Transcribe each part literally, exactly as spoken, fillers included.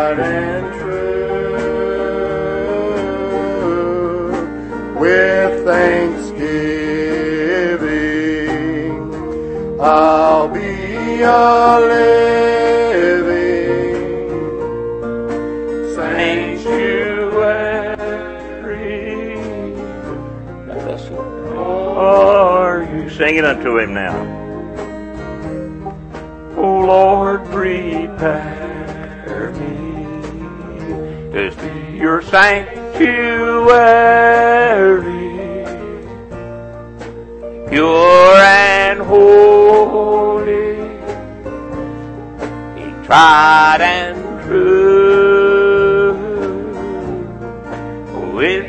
tried and true, with thanksgiving, I'll be a living sanctuary. Are you singing unto Him now? Oh Lord, prepare me to see your sanctuary, pure and holy, He tried and true, with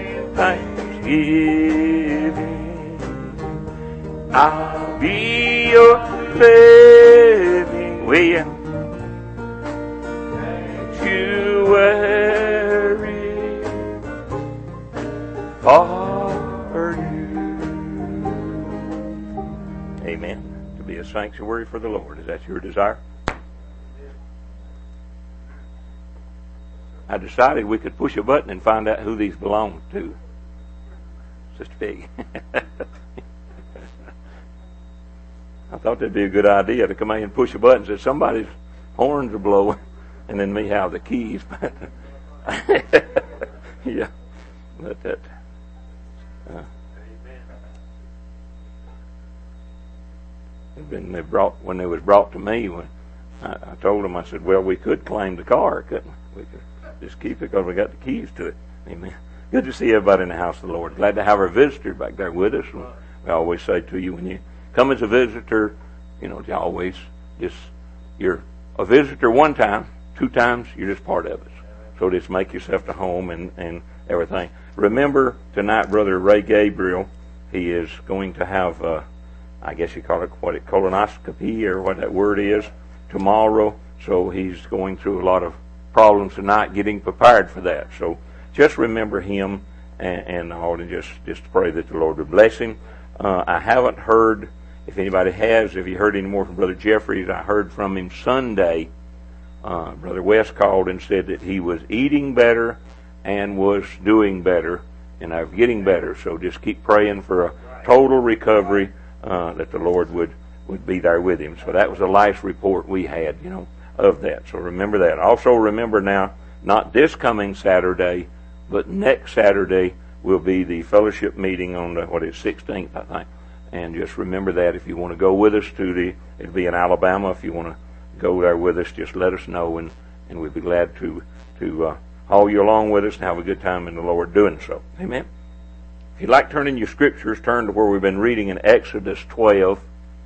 thanksgiving, I'll be your living, will you? Sanctuary for you. Amen. To be a sanctuary for the Lord. Is that your desire? I decided we could push a button and find out who these belong to. Sister Peggy. I thought that'd be a good idea to come in and push a button and say somebody's horns are blowing, and then me have the keys. Yeah, but that. Uh, been they brought when they was brought to me. When I, I told them, I said, "Well, we could claim the car, couldn't we? We could just keep it because we got the keys to it." Amen. Good to see everybody in the house of the Lord. Glad to have our visitor back there with us. And we always say to you, when you come as a visitor, you know, you always just, you're a visitor one time, two times, you're just part of us. So just make yourself to home and, and everything. Remember, tonight, Brother Ray Gabriel, he is going to have, uh, I guess you call it, what it, colonoscopy, or what that word is, tomorrow. So he's going through a lot of problems tonight getting prepared for that. So just remember him and, and all, and just, just pray that the Lord would bless him. Uh, I haven't heard, if anybody has, if you heard any more from Brother Jeffries, I heard from him Sunday. Uh, Brother West called and said that he was eating better and was doing better and uh, getting better. So just keep praying for a total recovery, uh, that the Lord would, would be there with him. So that was the last report we had, you know, of that. So remember that. Also remember now, not this coming Saturday, but next Saturday will be the fellowship meeting on the, what is sixteenth, I think. And just remember that if you want to go with us to the, it'll be in Alabama. If you want to go there with us, just let us know, and, and we'd be glad to, to uh, haul you along with us and have a good time in the Lord doing so. Amen. If you'd like to turn in your scriptures, turn to where we've been reading in Exodus twelve.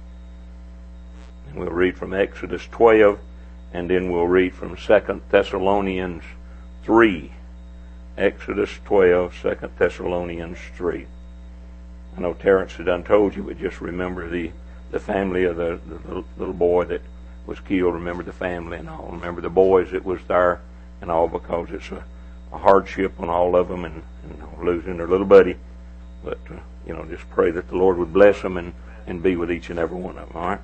And we'll read from Exodus twelve, and then we'll read from Second Thessalonians three. Exodus twelve, Second Thessalonians three. I know Terrence had done told you, but just remember the, the family of the, the little, little boy that was killed. Remember the family and all. Remember the boys that was there and all, because it's a, a hardship on all of them, and, and losing their little buddy. But, uh, you know, just pray that the Lord would bless them and, and be with each and every one of them, all right?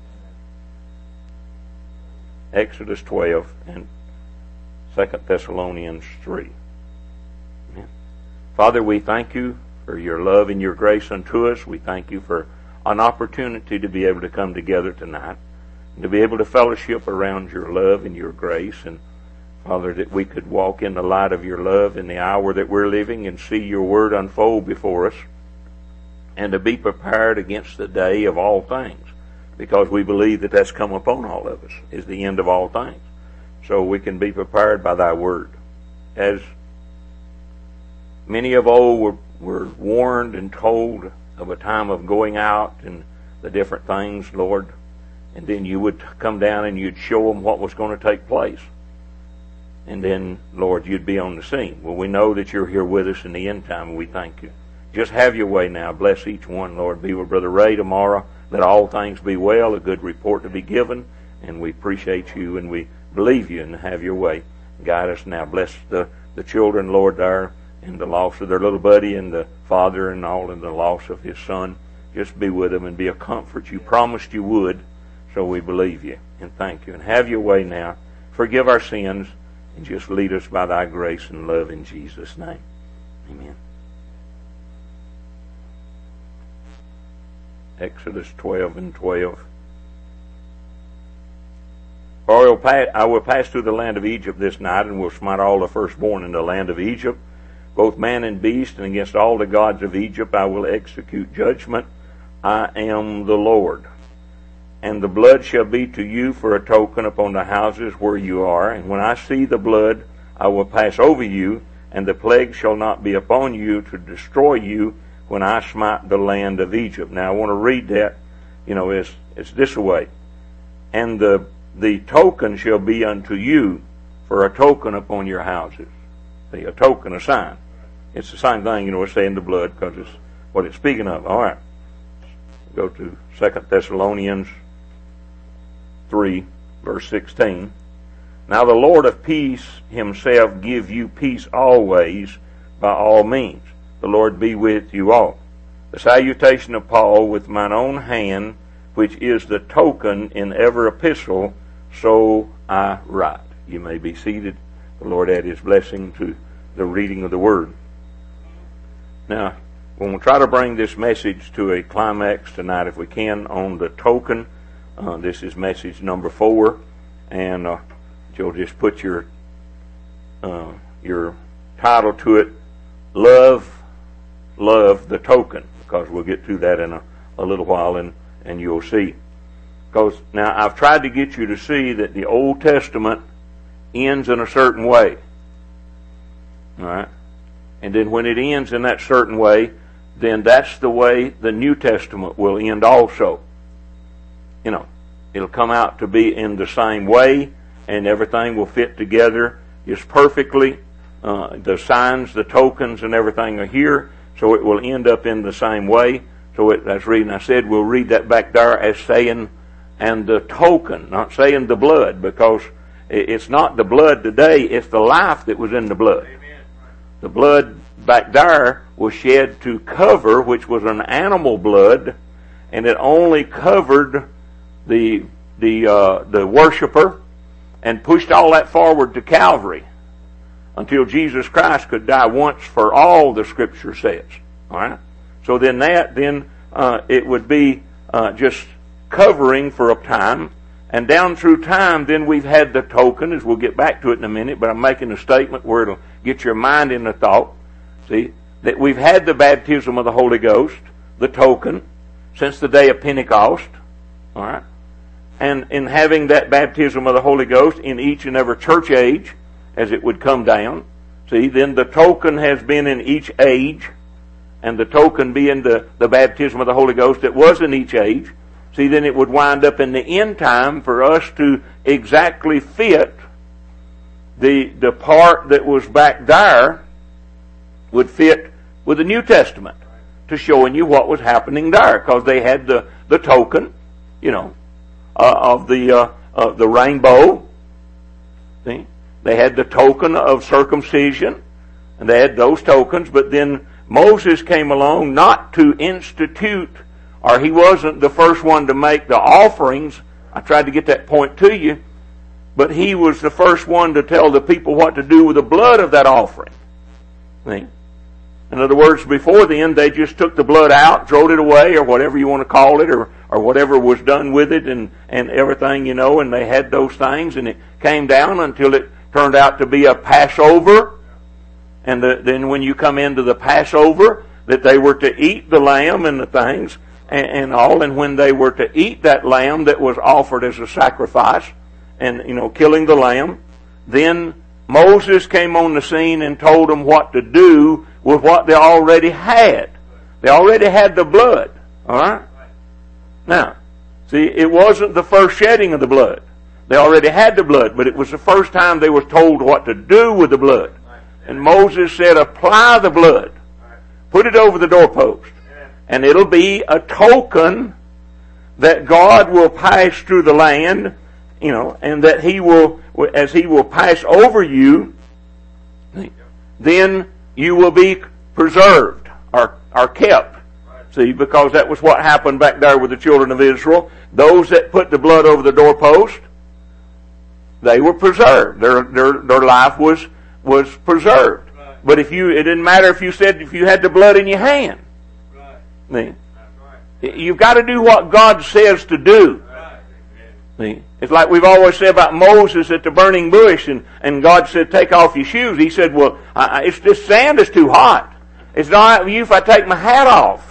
Exodus twelve and Second Thessalonians three. Amen. Father, we thank you for your love and your grace unto us. We thank you for an opportunity to be able to come together tonight, and to be able to fellowship around your love and your grace. And Father, that we could walk in the light of your love in the hour that we're living and see your word unfold before us, and to be prepared against the day of all things, because we believe that that's come upon all of us, is the end of all things. So we can be prepared by thy word. As many of old were, were warned and told of a time of going out and the different things, Lord, and then you would come down and you'd show them what was going to take place. And then, Lord, you'd be on the scene. Well, we know that you're here with us in the end time, and we thank you. Just have your way now. Bless each one, Lord. Be with Brother Ray tomorrow. Let all things be well, a good report to be given, and we appreciate you, and we believe you, and have your way. Guide us now. Bless the, the children, Lord, there, and the loss of their little buddy, and the father, and all, and the loss of his son. Just be with them and be a comfort. You promised you would, so we believe you, and thank you. And have your way now. Forgive our sins. and just lead us by thy grace and love in Jesus' name. Amen. Exodus twelve and twelve. For I will, pass, I will pass through the land of Egypt this night, and will smite all the firstborn in the land of Egypt, both man and beast, and against all the gods of Egypt I will execute judgment. I am the Lord. And the blood shall be to you for a token upon the houses where you are. And when I see the blood, I will pass over you, and the plague shall not be upon you to destroy you when I smite the land of Egypt. Now I want to read that, you know, it's, it's this way. And the, the token shall be unto you for a token upon your houses. See, a token, a sign. It's the same thing, you know, it's saying the blood, because it's what it's speaking of. All right. Go to Second Thessalonians three, verse sixteen. Now the Lord of peace himself give you peace always by all means. The Lord be with you all. The salutation of Paul with mine own hand, which is the token in every epistle, so I write. You may be seated. The Lord add his blessing to the reading of the Word. Now, when we try to bring this message to a climax tonight, if we can, on the token, uh, this is message number four, and uh, you'll just put your uh, your title to it, Love, Love the Token, because we'll get to that in a, a little while, and, and you'll see. Because now I've tried to get you to see that the Old Testament ends in a certain way. All right? And then when it ends in that certain way, then that's the way the New Testament will end also. You know, it'll come out to be in the same way, and everything will fit together just perfectly. Uh, the signs, the tokens, and everything are here, so it will end up in the same way. So it, that's reading. I said we'll read that back there as saying, and the token, not saying the blood, because it's not the blood today, it's the life that was in the blood. Amen. The blood back there was shed to cover, which was an animal blood, and it only covered the the uh, the worshiper, and pushed all that forward to Calvary until Jesus Christ could die once for all, the Scripture says. All right. So then that then uh, it would be uh, just covering for a time. And down through time, then we've had the token, as we'll get back to it in a minute, but I'm making a statement where it'll get your mind in the thought. See, that we've had the baptism of the Holy Ghost, the token, since the day of Pentecost. All right? And in having that baptism of the Holy Ghost in each and every church age, as it would come down, see, then the token has been in each age, and the token being the, the baptism of the Holy Ghost that was in each age. See, then it would wind up in the end time for us to exactly fit the the part that was back there would fit with the New Testament to showing you what was happening there, because they had the, the token, you know, uh, of the uh, of the rainbow. See, they had the token of circumcision, and they had those tokens. But then Moses came along not to institute. Or he wasn't the first one to make the offerings. I tried to get that point to you. But he was the first one to tell the people what to do with the blood of that offering. See? In other words, before then, they just took the blood out, throwed it away, or whatever you want to call it, or, or whatever was done with it, and, and everything, you know, and they had those things, and it came down until it turned out to be a Passover. And the, then when you come into the Passover, that they were to eat the lamb and the things, and all, and when they were to eat that lamb that was offered as a sacrifice, and, you know, killing the lamb, then Moses came on the scene and told them what to do with what they already had. They already had the blood, alright? Now, see, it wasn't the first shedding of the blood. They already had the blood, but it was the first time they were told what to do with the blood. And Moses said, apply the blood. Put it over the doorpost. And it'll be a token that God will pass through the land, you know, and that He will, as He will pass over you, then you will be preserved or, or kept. See, because that was what happened back there with the children of Israel. Those that put the blood over the doorpost, they were preserved. Their their their life was was preserved. Right. But if you, it didn't matter if you said if you had the blood in your hand. Right. See? You've got to do what God says to do. Right. See? It's like we've always said about Moses at the burning bush, and, and God said, take off your shoes. He said, well, I, it's this sand is too hot. It's not with you if I take my hat off.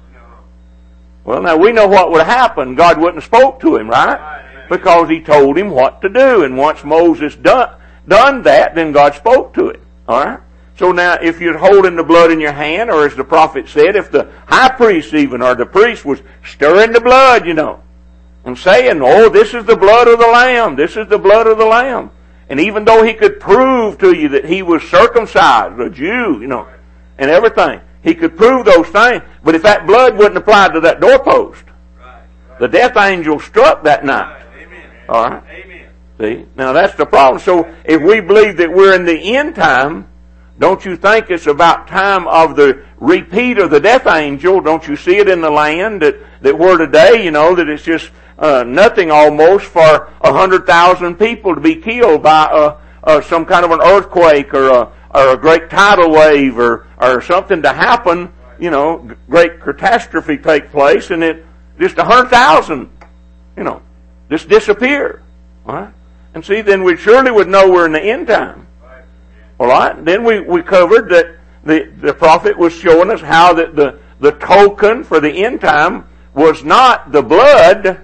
Well, now we know what would happen. God wouldn't have spoke to him, right? Because he told him what to do. And once Moses done, done that, then God spoke to it. All right? So now, if you're holding the blood in your hand, or as the prophet said, if the high priest even, or the priest was stirring the blood, you know, and saying, oh, this is the blood of the Lamb, this is the blood of the Lamb. And even though he could prove to you that he was circumcised, a Jew, you know, and everything, he could prove those things, but if that blood wouldn't apply to that doorpost, the death angel struck that night. All right? See? Now that's the problem. So if we believe that we're in the end time, don't you think it's about time of the repeat of the death angel? Don't you see it in the land that, that we're today, you know, that it's just uh, nothing almost for a hundred thousand people to be killed by uh, uh, some kind of an earthquake or a, or a great tidal wave or, or something to happen, you know, great catastrophe take place, and it just a hundred thousand, you know, just disappear. All right? And see, then we surely would know we're in the end time. All right? Then we, we covered that the, the prophet was showing us how that the, the token for the end time was not the blood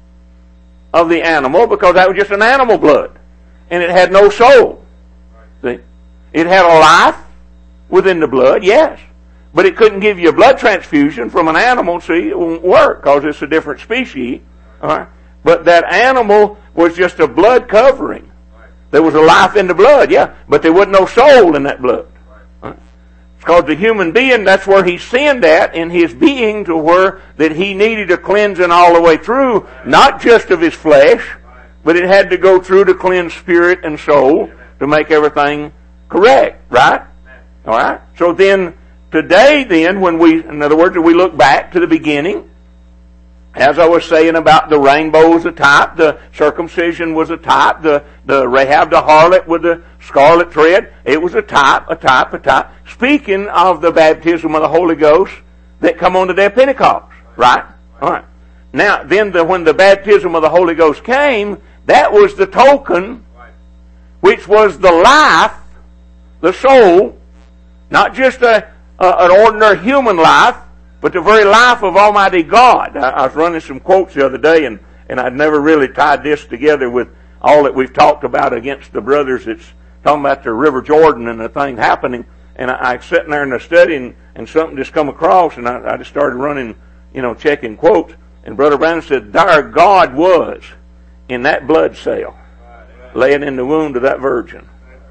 of the animal, because that was just an animal blood. And it had no soul. See? It had a life within the blood, yes. But it couldn't give you a blood transfusion from an animal. See, it won't work because it's a different species. All right? But that animal was just a blood covering. There was a life in the blood, yeah, but there wasn't no soul in that blood. All right? It's because the human being, that's where he sinned at in his being, to where that he needed a cleansing all the way through, not just of his flesh, but it had to go through to cleanse spirit and soul to make everything correct, right? All right? So then, today then, when we, in other words, we look back to the beginning, as I was saying about the rainbow was a type, the circumcision was a type, the, the Rahab the harlot with the scarlet thread, it was a type, a type, a type. Speaking of the baptism of the Holy Ghost that come on the day of Pentecost, right? All right. Now, then the, when the baptism of the Holy Ghost came, that was the token, which was the life, the soul, not just a, a an ordinary human life, but the very life of Almighty God. I, I was running some quotes the other day, and, and I'd never really tied this together with all that we've talked about against the brothers that's talking about the River Jordan and the thing happening. And I, I was sitting there in the study, and, and something just come across, and I, I just started running, you know, checking quotes. And Brother Brown said, there God was in that blood cell, laying in the womb of that virgin.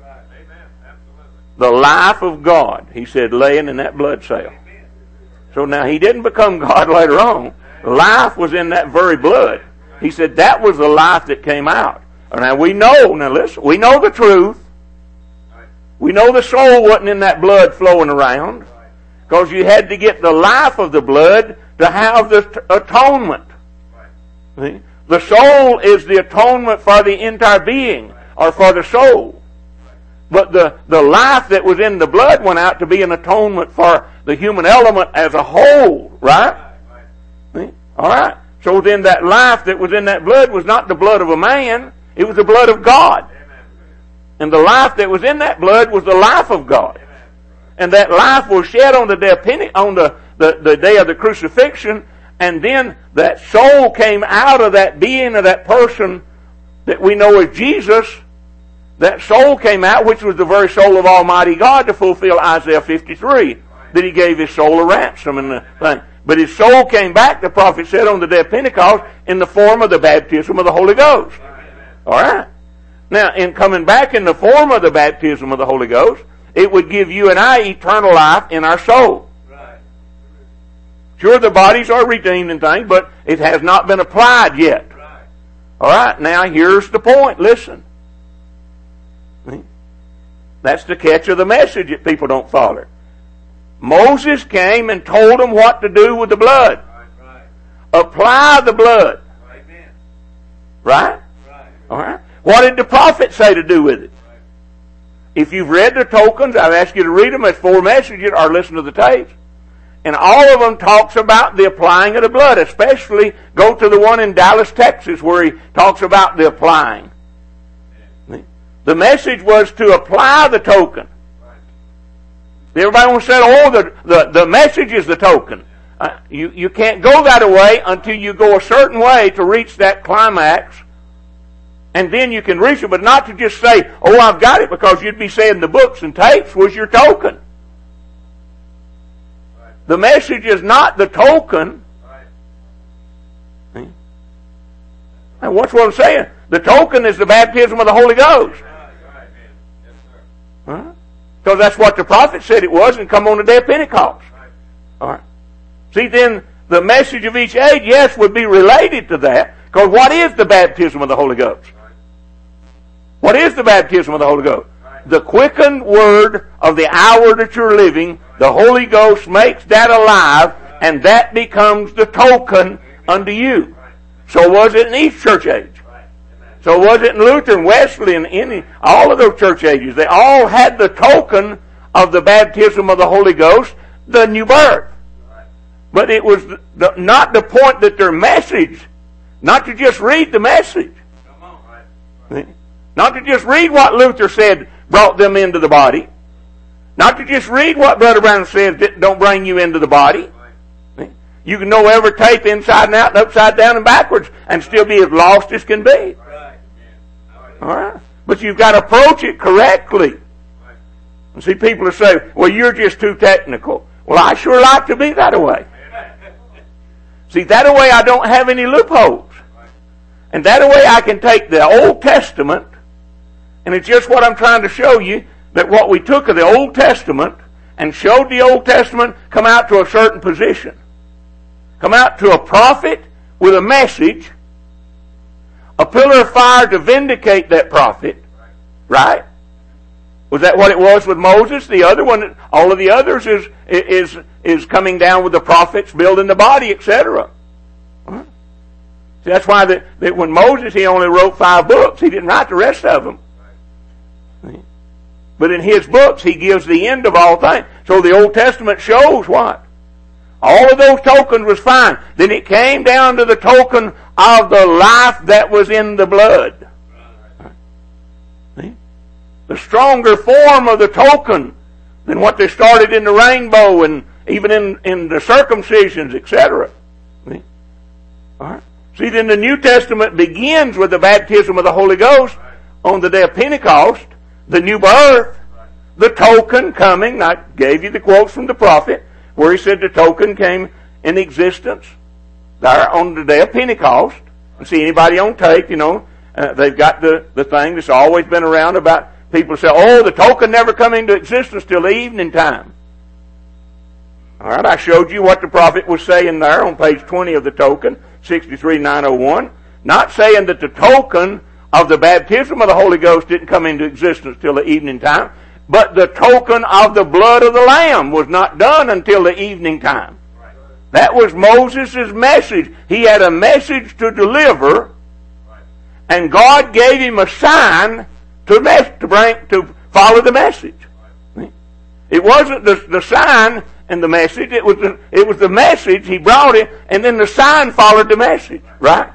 The life of God, he said, laying in that blood cell. So now he didn't become God later on. Life was in that very blood. He said that was the life that came out. Now we know, now listen, we know the truth. We know the soul wasn't in that blood flowing around, because you had to get the life of the blood to have the t- atonement. See? The soul is the atonement for the entire being, or for the soul. But the, the life that was in the blood went out to be an atonement for the human element as a whole, right? See? All right. So then that life that was in that blood was not the blood of a man, it was the blood of God. And the life that was in that blood was the life of God. And that life was shed on the day of Pente- on the, the, the day of the crucifixion, and then that soul came out of that being of that person that we know as Jesus. That soul came out, which was the very soul of Almighty God, to fulfill Isaiah fifty-three, that he gave his soul a ransom and the thing. But his soul came back, the prophet said, on the day of Pentecost, in the form of the baptism of the Holy Ghost. All right. Now, in coming back in the form of the baptism of the Holy Ghost, it would give you and I eternal life in our soul. Sure, the bodies are redeemed and things, but it has not been applied yet. All right. Now, here's the point. Listen. That's the catch of the message that people don't follow. Moses came and told them what to do with the blood. Right, right. Apply the blood. Right? Right? Right. All right. What did the prophet say to do with it? If you've read the tokens, I've asked you to read them as four messages or listen to the tapes. And all of them talks about the applying of the blood. Especially go to the one in Dallas, Texas, where he talks about the applying. The message was to apply the token. Everybody wants to say, oh, the, the, the message is the token. Uh, you, you can't go that way until you go a certain way to reach that climax. And then you can reach it, but not to just say, oh, I've got it, because you'd be saying the books and tapes was your token. Right. The message is not the token. Right. And what's what I'm saying? The token is the baptism of the Holy Ghost. Right. Yes, huh? Because that's what the prophet said it was, and come on the day of Pentecost. Right. All right. See, then the message of each age, yes, would be related to that. Because what is the baptism of the Holy Ghost? What is the baptism of the Holy Ghost? Right. The quickened word of the hour that you're living, the Holy Ghost makes that alive, and that becomes the token unto you. Right. So was it in each church age. Right. So was it in Luther and Wesley and any, all of those church ages. They all had the token of the baptism of the Holy Ghost, the new birth. Right. But it was the, not the point that their message, not to just read the message. Come on. Right. Right. Not to just read what Luther said brought them into the body. Not to just read what Brother Brown says that don't bring you into the body. You can know every tape inside and out and upside down and backwards and still be as lost as can be. All right? But you've got to approach it correctly. And see, people will say, well, you're just too technical. Well, I sure like to be that way. See, that way I don't have any loopholes. And that way I can take the Old Testament, and it's just what I'm trying to show you, that what we took of the Old Testament and showed the Old Testament come out to a certain position. Come out to a prophet with a message, a pillar of fire to vindicate that prophet. Right? Was that what it was with Moses? The other one, all of the others is, is, is coming down with the prophets, building the body, et cetera. Huh? See, that's why that, that when Moses, he only wrote five books. He didn't write the rest of them. But in his books, he gives the end of all things. So the Old Testament shows what? All of those tokens was fine. Then it came down to the token of the life that was in the blood. See? The stronger form of the token than what they started in the rainbow and even in, in the circumcisions, et cetera. See? All right. See, then the New Testament begins with the baptism of the Holy Ghost on the day of Pentecost, the new birth, the token coming. I gave you the quotes from the prophet where he said the token came in existence there on the day of Pentecost. And see, anybody on tape, you know, uh, they've got the, the thing that's always been around about people say, oh, the token never come into existence till the evening time. All right, I showed you what the prophet was saying there on page twenty of the token, sixty-three nine oh one. Not saying that the token of the baptism of the Holy Ghost didn't come into existence till the evening time, but the token of the blood of the Lamb was not done until the evening time. Right. That was Moses' message. He had a message to deliver, right, and God gave him a sign to mes- to bring to follow the message. Right. It wasn't the, the sign and the message. It was the, it was the message. He brought it, and then the sign followed the message. Right.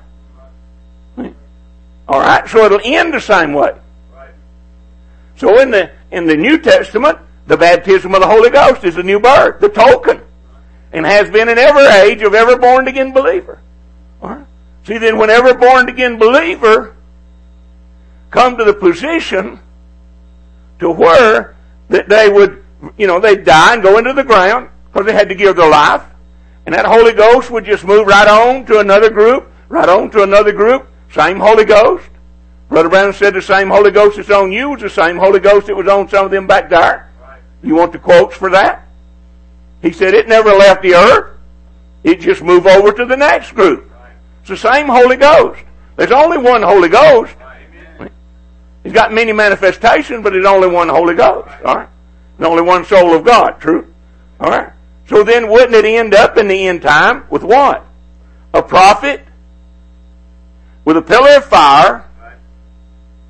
All right, so it'll end the same way. Right. So in the in the New Testament, the baptism of the Holy Ghost is the new birth, the token, and has been in every age of every born again believer. All right. See, then when every born again believer come to the position to where that they would, you know, they'd die and go into the ground because they had to give their life, and that Holy Ghost would just move right on to another group, right on to another group. Same Holy Ghost. Brother Brown said the same Holy Ghost that's on you was the same Holy Ghost that was on some of them back there. Right. You want the quotes for that? He said it never left the earth. It just moved over to the next group. Right. It's the same Holy Ghost. There's only one Holy Ghost. Right. He's got many manifestations, but there's only one Holy Ghost. Right. All right. There's only one soul of God. True? All right. So then wouldn't it end up in the end time with what? A prophet with a pillar of fire,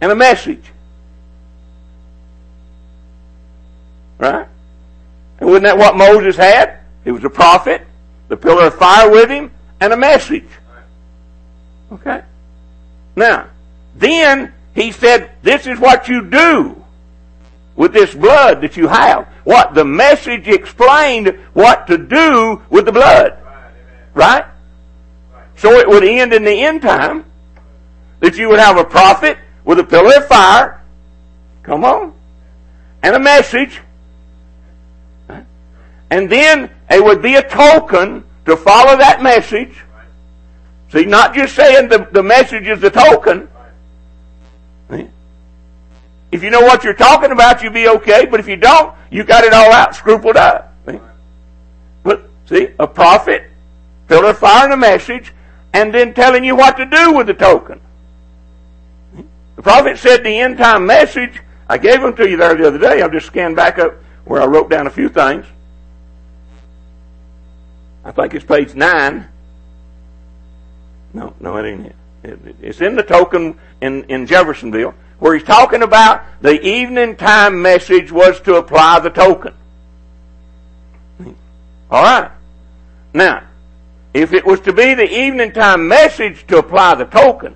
and a message. Right? And wasn't that what Moses had? He was a prophet, the pillar of fire with him, and a message. Okay? Now, then he said, this is what you do with this blood that you have. What? The message explained what to do with the blood. Right? So it would end in the end time that you would have a prophet with a pillar of fire, come on, and a message. And then it would be a token to follow that message. See, not just saying the, the message is the token. If you know what you're talking about, you'll be okay. But if you don't, you got it all out, scrupled up. But see, a prophet, pillar of fire and a message, and then telling you what to do with the token. The prophet said the end time message. I gave them to you there the other day. I'll just scan back up where I wrote down a few things. I think it's page nine. No, no, it ain't it. it it's in the token in, in Jeffersonville, where he's talking about the evening time message was to apply the token. All right. Now, if it was to be the evening time message to apply the token,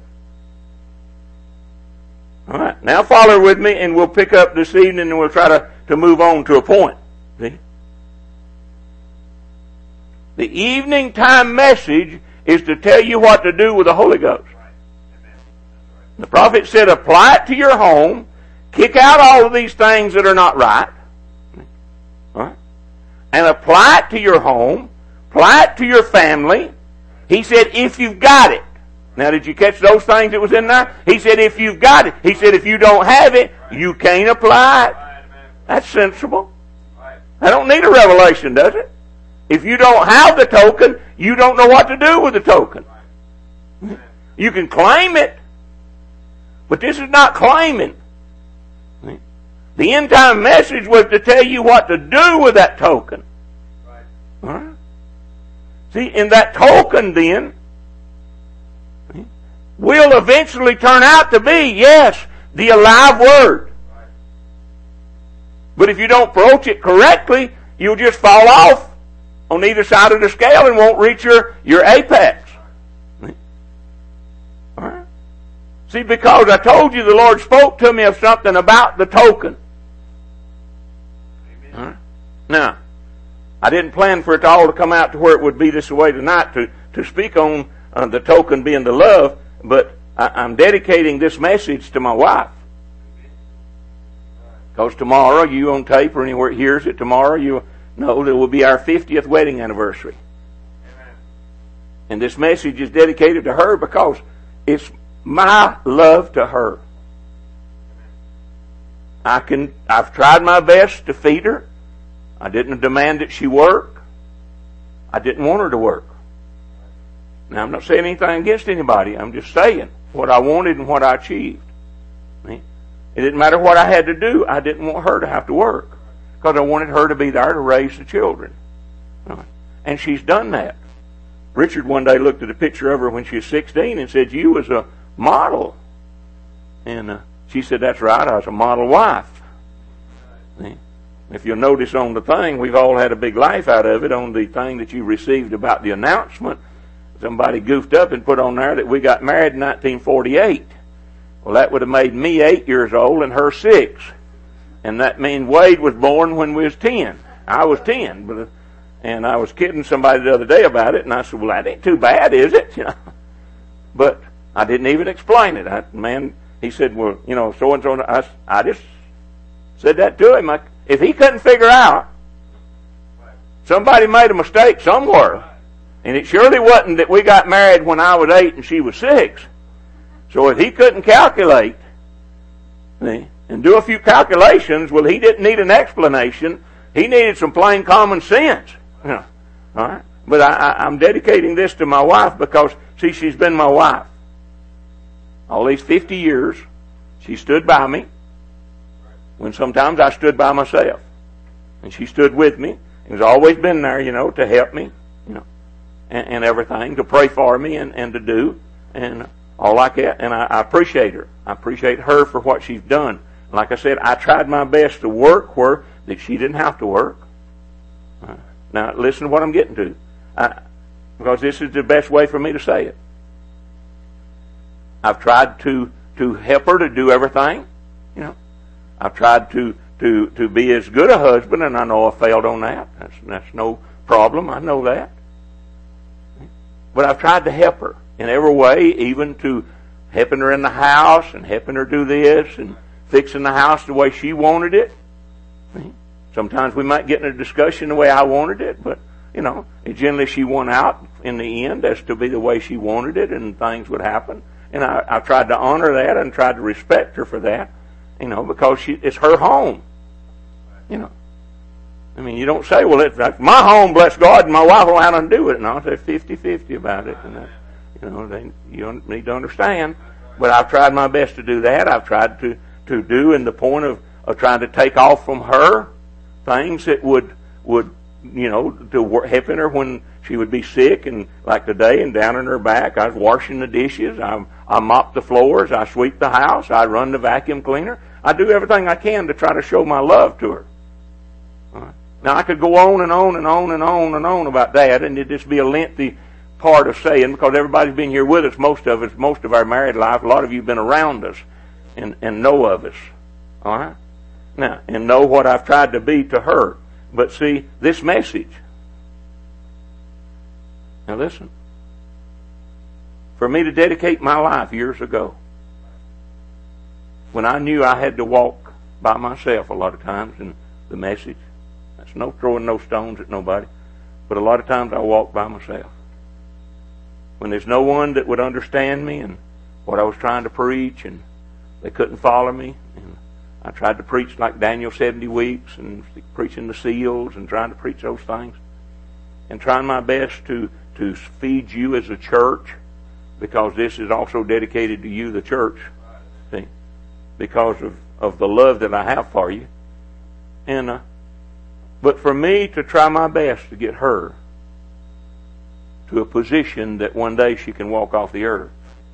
all right, now follow with me and we'll pick up this evening and we'll try to, to move on to a point. See? The evening time message is to tell you what to do with the Holy Ghost. The prophet said, apply it to your home, kick out all of these things that are not right, right? And apply it to your home, apply it to your family. He said, if you've got it. Now, did you catch those things that was in there? He said, if you've got it. He said, if you don't have it, you can't apply it. That's sensible. I don't need a revelation, does it? If you don't have the token, you don't know what to do with the token. You can claim it, but this is not claiming. The end time message was to tell you what to do with that token. All right? See, in that token then will eventually turn out to be, yes, the alive word. But if you don't approach it correctly, you'll just fall off on either side of the scale and won't reach your, your apex. All right? See, because I told you the Lord spoke to me of something about the token. All right? Now, I didn't plan for it all to come out to where it would be this way tonight to, to speak on uh, the token being the love, but I, I'm dedicating this message to my wife. Because tomorrow, you on tape or anywhere hears it, tomorrow you know that will be our fiftieth wedding anniversary. Amen. And this message is dedicated to her because it's my love to her. I can, I've tried my best to feed her. I didn't demand that she work. I didn't want her to work. Now, I'm not saying anything against anybody. I'm just saying what I wanted and what I achieved. It didn't matter what I had to do. I didn't want her to have to work because I wanted her to be there to raise the children. And she's done that. Richard one day looked at a picture of her when she was sixteen and said, you was a model. And uh, she said, that's right, I was a model wife. If you'll notice on the thing, we've all had a big laugh out of it on the thing that you received about the announcement. Somebody goofed up and put on there that we got married in nineteen forty-eight. Well, that would have made me eight years old and her six. And that means Wade was born when we was ten. I was ten. But, and I was kidding somebody the other day about it, and I said, well, that ain't too bad, is it? You know. But I didn't even explain it. I, man, he said, well, you know, so-and-so. I, I just said that to him. I, if he couldn't figure out, somebody made a mistake somewhere. And it surely wasn't that we got married when I was eight and she was six. So if he couldn't calculate see, and do a few calculations, well, he didn't need an explanation. He needed some plain common sense. You know, all right? But I, I, I'm dedicating this to my wife because, see, she's been my wife. All these fifty years, she stood by me when sometimes I stood by myself. And she stood with me. And has always been there, you know, to help me, you know, and, and everything, to pray for me and, and to do. And all like that, and I, I appreciate her. I appreciate her for what she's done. Like I said, I tried my best to work where that she didn't have to work. Uh, now, listen to what I'm getting to, I, because this is the best way for me to say it. I've tried to to help her to do everything. You know, I've tried to to to be as good a husband, and I know I failed on that. That's that's no problem. I know that. But I've tried to help her in every way, even to helping her in the house and helping her do this and fixing the house the way she wanted it. Sometimes we might get in a discussion the way I wanted it, but, you know, generally she won out in the end as to be the way she wanted it, and things would happen. And I, I tried to honor that and tried to respect her for that, you know, because she, it's her home. You know. I mean, you don't say, well, it's my home, bless God, and my wife will have nothing to do with it. No, they're fifty-fifty about it. And that, you know, they, you need to understand. But I've tried my best to do that. I've tried to, to do in the point of, of trying to take off from her things that would, would you know, to work, helping her when she would be sick. And like today, and down in her back, I was washing the dishes. I, I mop the floors. I sweep the house. I run the vacuum cleaner. I do everything I can to try to show my love to her. All right. Now, I could go on and on and on and on and on about that, and it'd just be a lengthy part of saying, because everybody's been here with us, most of us, most of our married life, a lot of you have been around us and, and know of us. All right? Now, and know what I've tried to be to her. But see, this message. Now listen. For me to dedicate my life years ago, when I knew I had to walk by myself a lot of times in the message, that's no throwing no stones at nobody, but a lot of times I walk by myself. When there's no one that would understand me and what I was trying to preach, and they couldn't follow me, and I tried to preach like Daniel seventy weeks and preaching the seals and trying to preach those things and trying my best to, to feed you as a church, because this is also dedicated to you, the church, see, because of, of the love that I have for you. And uh, but for me to try my best to get her to a position that one day she can walk off the earth,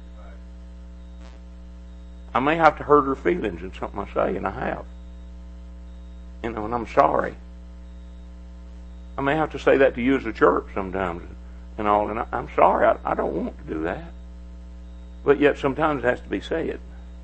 I may have to hurt her feelings in something I say, and I have. You know, and I'm sorry. I may have to say that to you as a church sometimes and all, and I, I'm sorry. I, I don't want to do that. But yet sometimes it has to be said.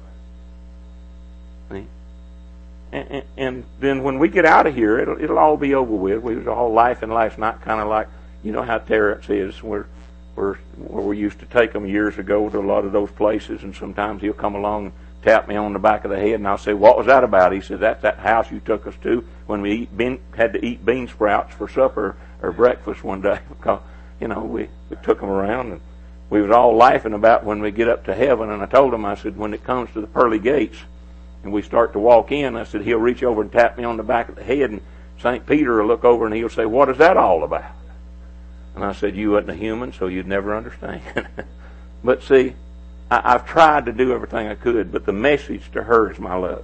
See? And, and, and then when we get out of here, it'll, it'll all be over with. We was all laughing last night, kind of like, you know how Terrence is. We're, we're, where we used to take him years ago to a lot of those places, and sometimes he'll come along and tap me on the back of the head, and I'll say, what was that about? He said, that's that house you took us to when we eat bean, had to eat bean sprouts for supper or breakfast one day, because, you know, we, we took them around, and we was all laughing about when we get up to heaven. And I told him, I said, when it comes to the pearly gates and we start to walk in, I said, he'll reach over and tap me on the back of the head, and Saint Peter will look over and he'll say, what is that all about? And I said, you wasn't a human, so you'd never understand. But see, I, I've tried to do everything I could, but the message to her is my love.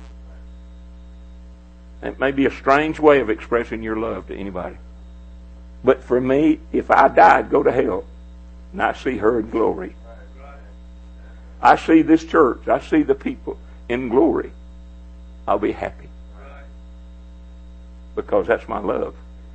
It may be a strange way of expressing your love to anybody. But for me, if I died, go to hell, and I see her in glory, I see this church, I see the people in glory, I'll be happy. Because that's my love.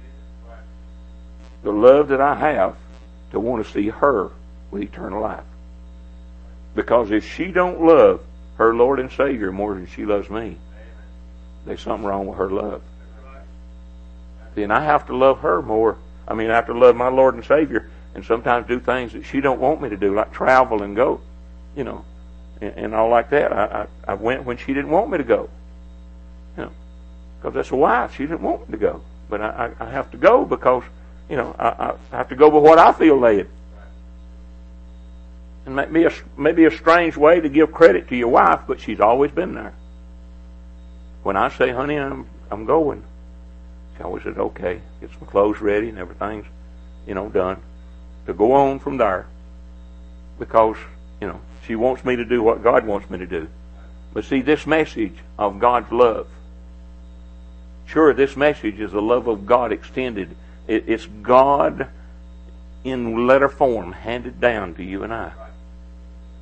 The love that I have to want to see her with eternal life. Because if she don't love her Lord and Savior more than she loves me, there's something wrong with her love. Then I have to love her more. I mean, I have to love my Lord and Savior, and sometimes do things that she don't want me to do, like travel and go, you know, and, and all like that. I, I, I went when she didn't want me to go, you know, because that's a wife. She didn't want me to go, but I, I, I have to go because, you know, I, I have to go by what I feel led. And maybe a, maybe a strange way to give credit to your wife, but she's always been there. When I say, honey, I'm I'm going, she always says, okay, get some clothes ready and everything's, you know, done to go on from there, because, you know, she wants me to do what God wants me to do. But see, this message of God's love, sure, this message is the love of God extended. It, it's God in letter form handed down to you and I.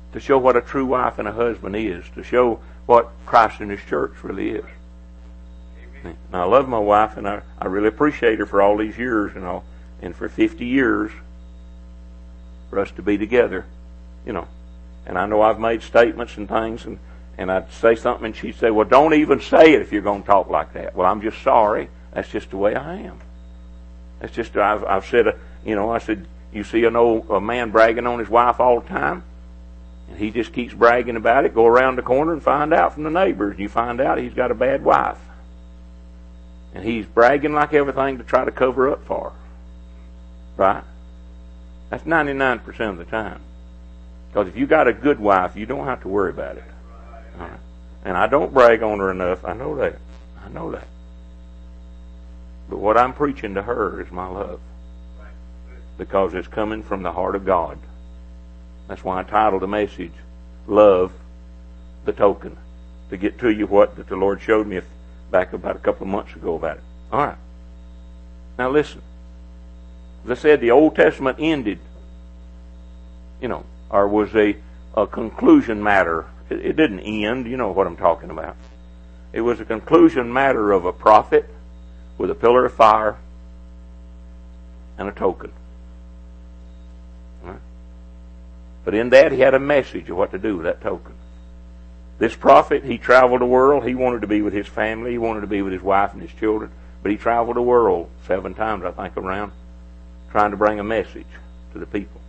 to show what a true wife and a husband is, to show what Christ and His church really is. Amen. Now, I love my wife, and I, I really appreciate her for all these years, you know, and for fifty years for us to be together, you know. And I know I've made statements and things, and, and I'd say something, and she'd say, well, don't even say it if you're going to talk like that. Well, I'm just sorry. That's just the way I am. That's just, I've, I've said, uh, you know, I said, you see an old a man bragging on his wife all the time, and he just keeps bragging about it. Go around the corner and find out from the neighbors, and you find out he's got a bad wife. And he's bragging like everything to try to cover up for her. Right? That's ninety-nine percent of the time. Because if you got a good wife, you don't have to worry about it. All right? And I don't brag on her enough. I know that. I know that. But what I'm preaching to her is my love. Because it's coming from the heart of God. That's why I titled the message, Love the Token. To get to you what that the Lord showed me back about a couple of months ago about it. All right. Now listen. As I said, the Old Testament ended, you know, or was a, a conclusion matter. It, it didn't end. You know what I'm talking about. It was a conclusion matter of a prophet with a pillar of fire and a token. Right? But in that, he had a message of what to do with that token. This prophet, he traveled the world. He wanted to be with his family. He wanted to be with his wife and his children. But he traveled the world seven times, I think, around, trying to bring a message to the people.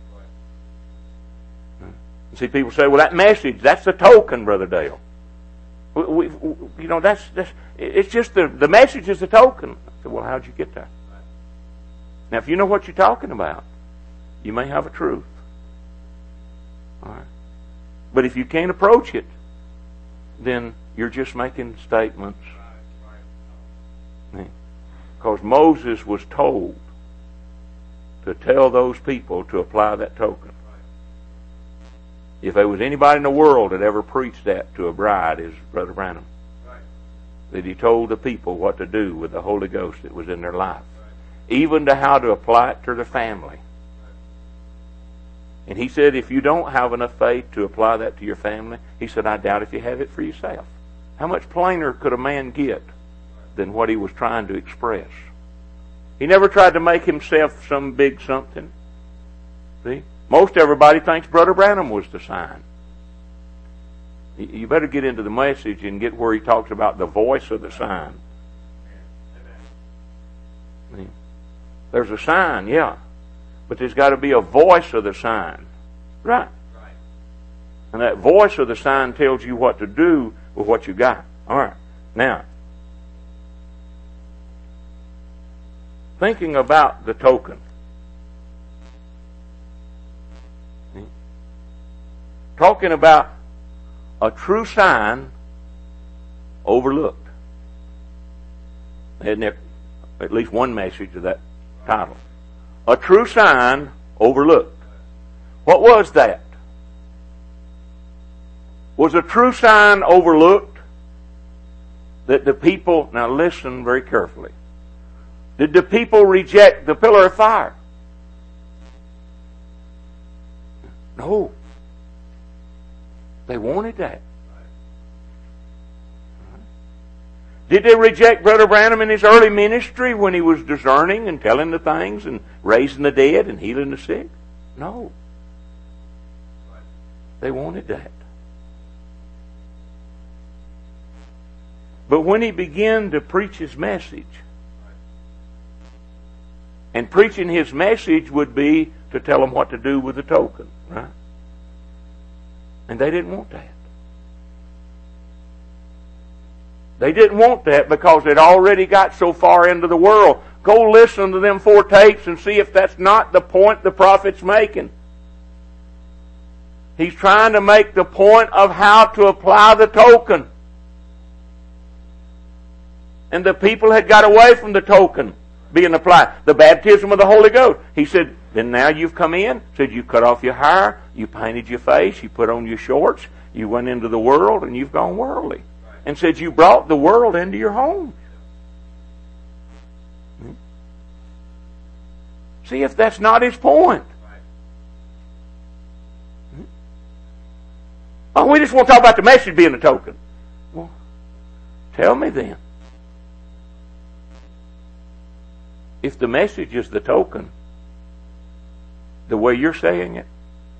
You see, people say, well, that message, that's the token, Brother Dale. We, we, you know, that's, that's it's just the, the message is the token. I said, well, how'd you get that? Now, if you know what you're talking about, you may have a truth. All right. But if you can't approach it, then you're just making statements. Because Moses was told to tell those people to apply that token. If there was anybody in the world that ever preached that to a bride, is Brother Branham. Right. That he told the people what to do with the Holy Ghost that was in their life. Right. Even to how to apply it to their family. Right. And he said, if you don't have enough faith to apply that to your family, he said, I doubt if you have it for yourself. How much plainer could a man get than what he was trying to express? He never tried to make himself some big something. See? Most everybody thinks Brother Branham was the sign. You better get into the message and get where he talks about the voice of the sign. There's a sign, yeah. But there's got to be a voice of the sign. Right. And that voice of the sign tells you what to do with what you got. All right. Now, thinking about the token. Talking about a true sign overlooked. Isn't there at least one message of that title? A true sign overlooked. What was that? Was a true sign overlooked that the people, now listen very carefully, did the people reject the pillar of fire? No. They wanted that. Did they reject Brother Branham in his early ministry when he was discerning and telling the things and raising the dead and healing the sick? No. They wanted that. But when he began to preach his message, and preaching his message would be to tell them what to do with the token, right? And they didn't want that. They didn't want that because they'd already got so far into the world. Go listen to them four tapes and see if that's not the point the prophet's making. He's trying to make the point of how to apply the token. And the people had got away from the token being applied. The baptism of the Holy Ghost. He said, then now you've come in, said you cut off your hair, you painted your face, you put on your shorts, you went into the world, and you've gone worldly. And said you brought the world into your home. See if that's not his point. Oh, we just want to talk about the message being a token. Well, tell me then. If the message is the token, the way you're saying it,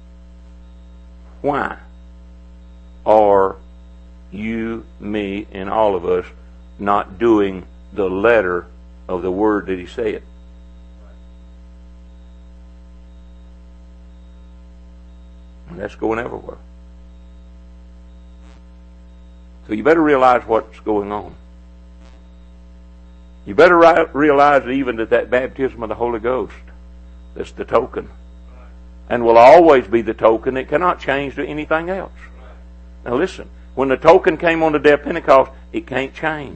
why are you, me, and all of us not doing the letter of the word that he said? And that's going everywhere. So you better realize what's going on. You better ri- realize even that that baptism of the Holy Ghost, that's the token, and will always be the token. It cannot change to anything else. Now listen, when the token came on the day of Pentecost, it can't change.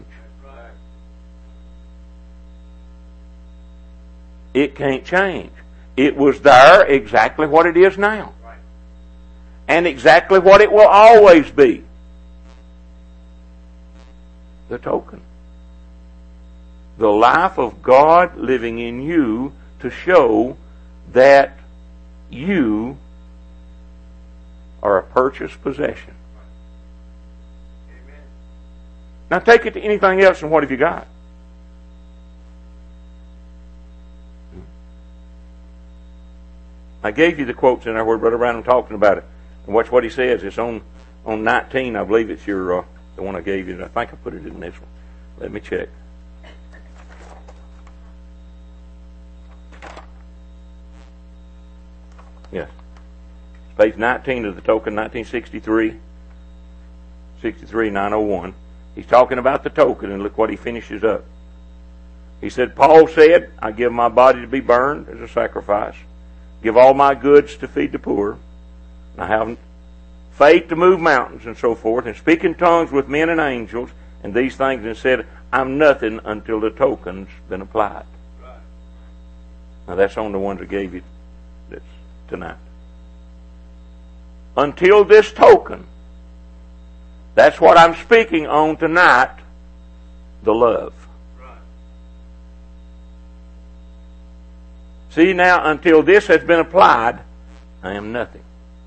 It can't change. It was there exactly what it is now. And exactly what it will always be. The token. The life of God living in you to show that you are a purchased possession. Amen. Now take it to anything else, and what have you got? I gave you the quotes in there where Brother Branham talking about it. And watch what he says. It's on, on nineteen, I believe it's your uh, the one I gave you. I think I put it in this one. Let me check. Yes. Page nineteen of the token, nineteen sixty-three. sixty-three, nine oh one. He's talking about the token, and look what he finishes up. He said, Paul said, I give my body to be burned as a sacrifice. Give all my goods to feed the poor. I have faith to move mountains and so forth, and speak in tongues with men and angels, and these things, and said, I'm nothing until the token's been applied. Right. Now that's on the ones I gave you that's tonight. Until this token, that's what I'm speaking on tonight, the love. Right. See now, until this has been applied, I am nothing.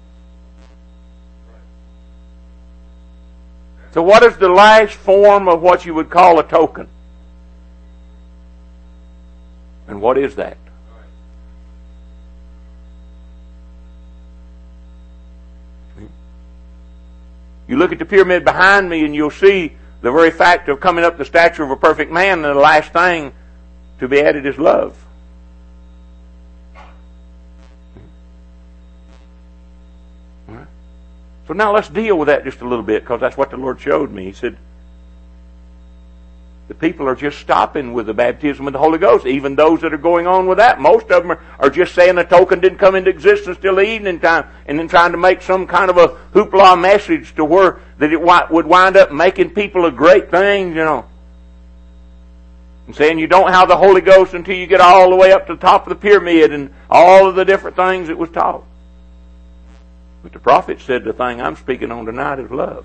So what is the last form of what you would call a token? And what is that? You look at the pyramid behind me and you'll see the very fact of coming up the stature of a perfect man, and the last thing to be added is love. So now let's deal with that just a little bit, because that's what the Lord showed me. He said, the people are just stopping with the baptism of the Holy Ghost, even those that are going on with that. Most of them are, are just saying the token didn't come into existence till the evening time, and then trying to make some kind of a hoopla message to where that it would wind up making people a great thing, you know. And saying you don't have the Holy Ghost until you get all the way up to the top of the pyramid and all of the different things that was taught. But the prophet said the thing I'm speaking on tonight is love.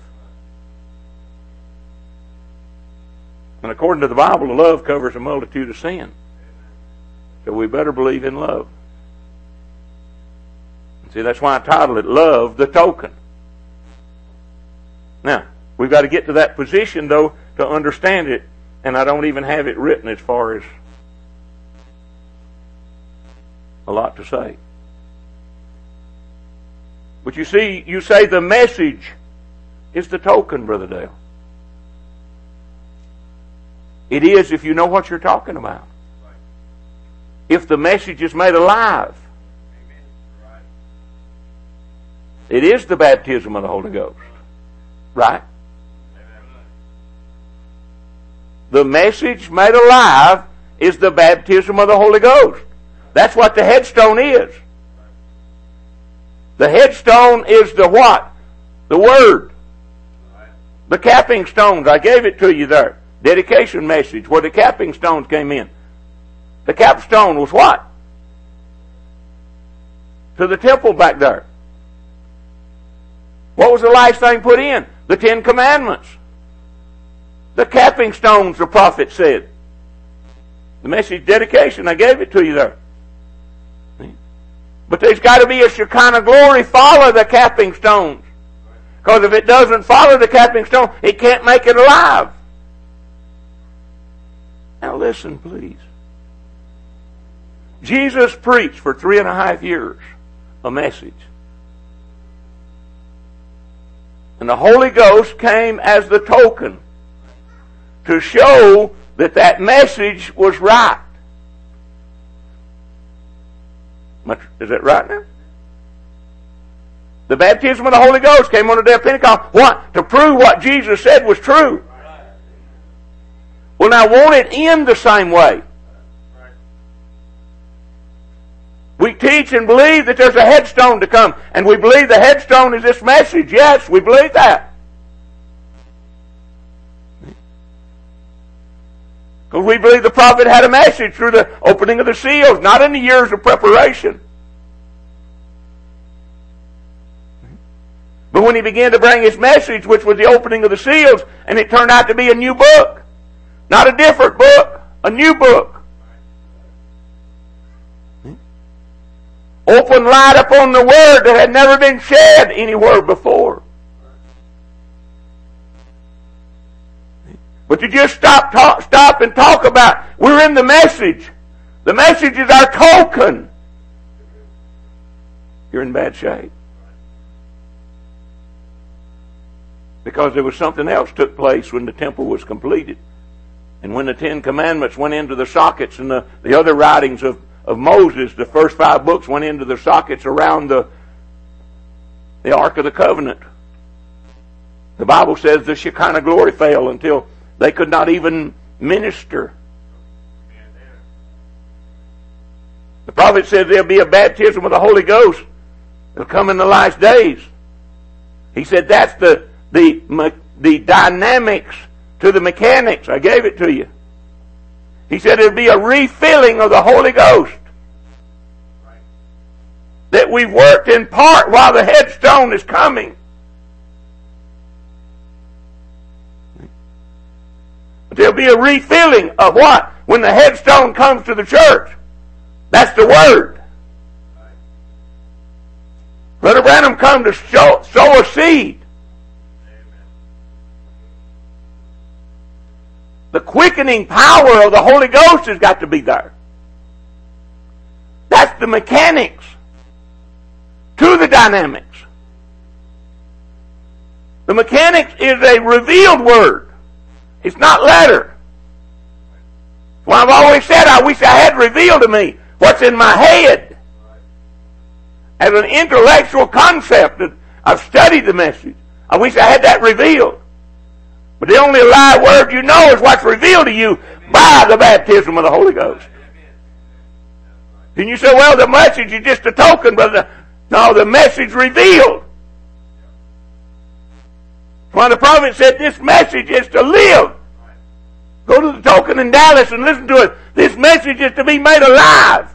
And according to the Bible, love covers a multitude of sin. So we better believe in love. And see, that's why I titled it, Love the Token. Now, we've got to get to that position, though, to understand it. And I don't even have it written as far as a lot to say. But you see, you say the message is the token, Brother Dale. It is if you know what you're talking about. If the message is made alive. It is the baptism of the Holy Ghost. Right? The message made alive is the baptism of the Holy Ghost. That's what the headstone is. The headstone is the what? The Word. The capping stones, I gave it to you there. Dedication message where the capping stones came in. The capstone was what? To the temple back there. What was the last thing put in? The Ten Commandments. The capping stones, the prophet said. The message dedication, I gave it to you there. But there's got to be a Shekinah glory follow the capping stones. Because if it doesn't follow the capping stone, it can't make it alive. Now listen, please. Jesus preached for three and a half years a message. And the Holy Ghost came as the token to show that that message was right. Is that right now? The baptism of the Holy Ghost came on the day of Pentecost. What? To prove what Jesus said was true. Well, now, won't it end the same way? We teach and believe that there's a headstone to come. And we believe the headstone is this message. Yes, we believe that. Because we believe the prophet had a message through the opening of the seals, not in the years of preparation. But when he began to bring his message, which was the opening of the seals, and it turned out to be a new book. Not a different book, a new book. Open light upon the Word that had never been shed anywhere before. But to just stop, talk, stop and talk about, we're in the message. The message is our token. You're in bad shape. Because there was something else took place when the temple was completed. And when the Ten Commandments went into the sockets and the, the other writings of, of Moses, the first five books went into the sockets around the, the Ark of the Covenant. The Bible says the Shekinah glory fell until they could not even minister. The prophet says there'll be a baptism of the Holy Ghost. It'll come in the last days. He said that's the the the dynamics to the mechanics. I gave it to you. He said it'll be a refilling of the Holy Ghost. That we've worked in part while the headstone is coming. But there'll be a refilling of what? When the headstone comes to the church. That's the Word. Brother Branham come to sow, sow a seed. The quickening power of the Holy Ghost has got to be there. That's the mechanics to the dynamics. The mechanics is a revealed word. It's not letter. Well, I've always said I wish I had revealed to me what's in my head. As an intellectual concept, I've studied the message. I wish I had that revealed. But the only live word you know is what's revealed to you by the baptism of the Holy Ghost. Then you say, well, the message is just a token, brother. No, the message revealed. When the prophet said this message is to live. Go to the token in Dallas and listen to it. This message is to be made alive.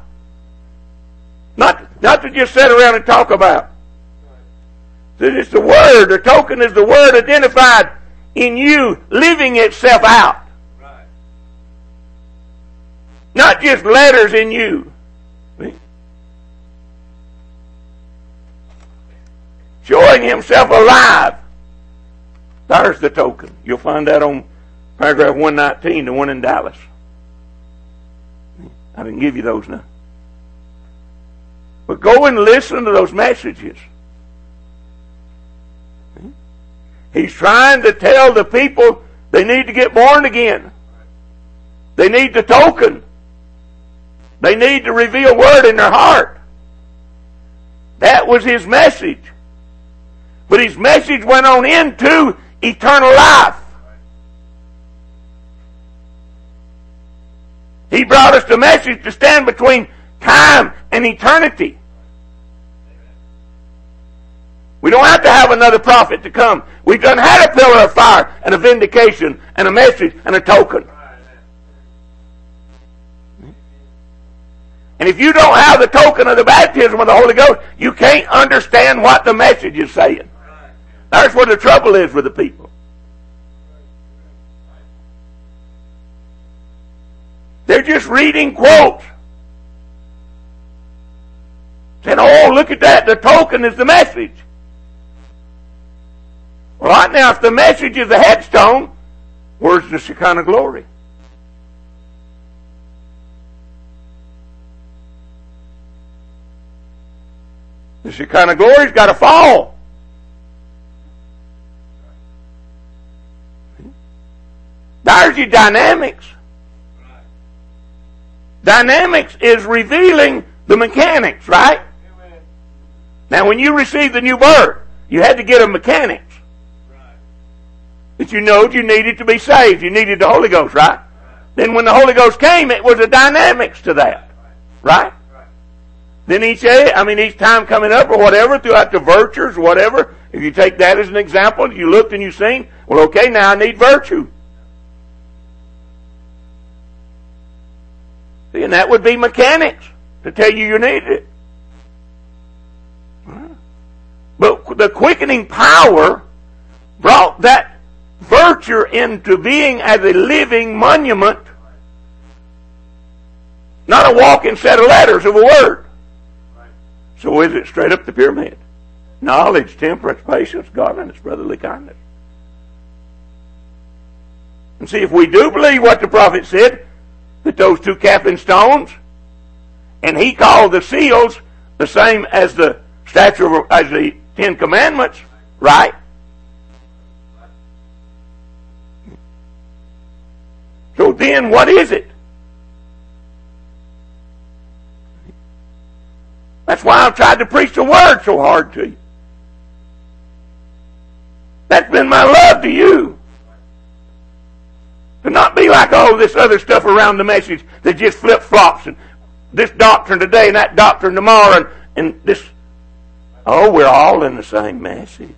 Not, not to just sit around and talk about. It's the Word. The token is the Word identified in you, living itself out. Right. Not just letters in you. See? Showing himself alive. There's the token. You'll find that on paragraph one nineteen, the one in Dallas. I didn't give you those now. But go and listen to those messages. He's trying to tell the people they need to get born again. They need the token. They need to reveal Word in their heart. That was his message. But his message went on into eternal life. He brought us the message to stand between time and eternity. We don't have to have another prophet to come. We've done had a pillar of fire and a vindication and a message and a token. And if you don't have the token of the baptism of the Holy Ghost, you can't understand what the message is saying. That's where the trouble is with the people. They're just reading quotes. Saying, oh, look at that. The token is the message. Well, right now, if the message is the headstone, where's the Shekinah glory? The Shekinah glory's got to fall. There's your dynamics. Dynamics is revealing the mechanics, right? Now, when you received the new birth, you had to get a mechanics. That you know you needed to be saved. You needed the Holy Ghost, right? Then when the Holy Ghost came, it was a dynamics to that. Right? Then each I mean each time coming up or whatever, throughout the virtues, whatever, if you take that as an example, you looked and you seen, well, okay, now I need virtue. See, and that would be mechanics to tell you you needed it. But the quickening power brought that virtue into being as a living monument, not a walking set of letters of a word. So is it straight up the pyramid? Knowledge, temperance, patience, godliness, brotherly kindness. And see, if we do believe what the prophet said, that those two capping stones, and he called the seals the same as the statute of, as the Ten Commandments, right? So then what is it? That's why I've tried to preach the Word so hard to you. That's been my love to you. To not be like, oh, this other stuff around the message that just flip-flops and this doctrine today and that doctrine tomorrow and, and this. Oh, we're all in the same message.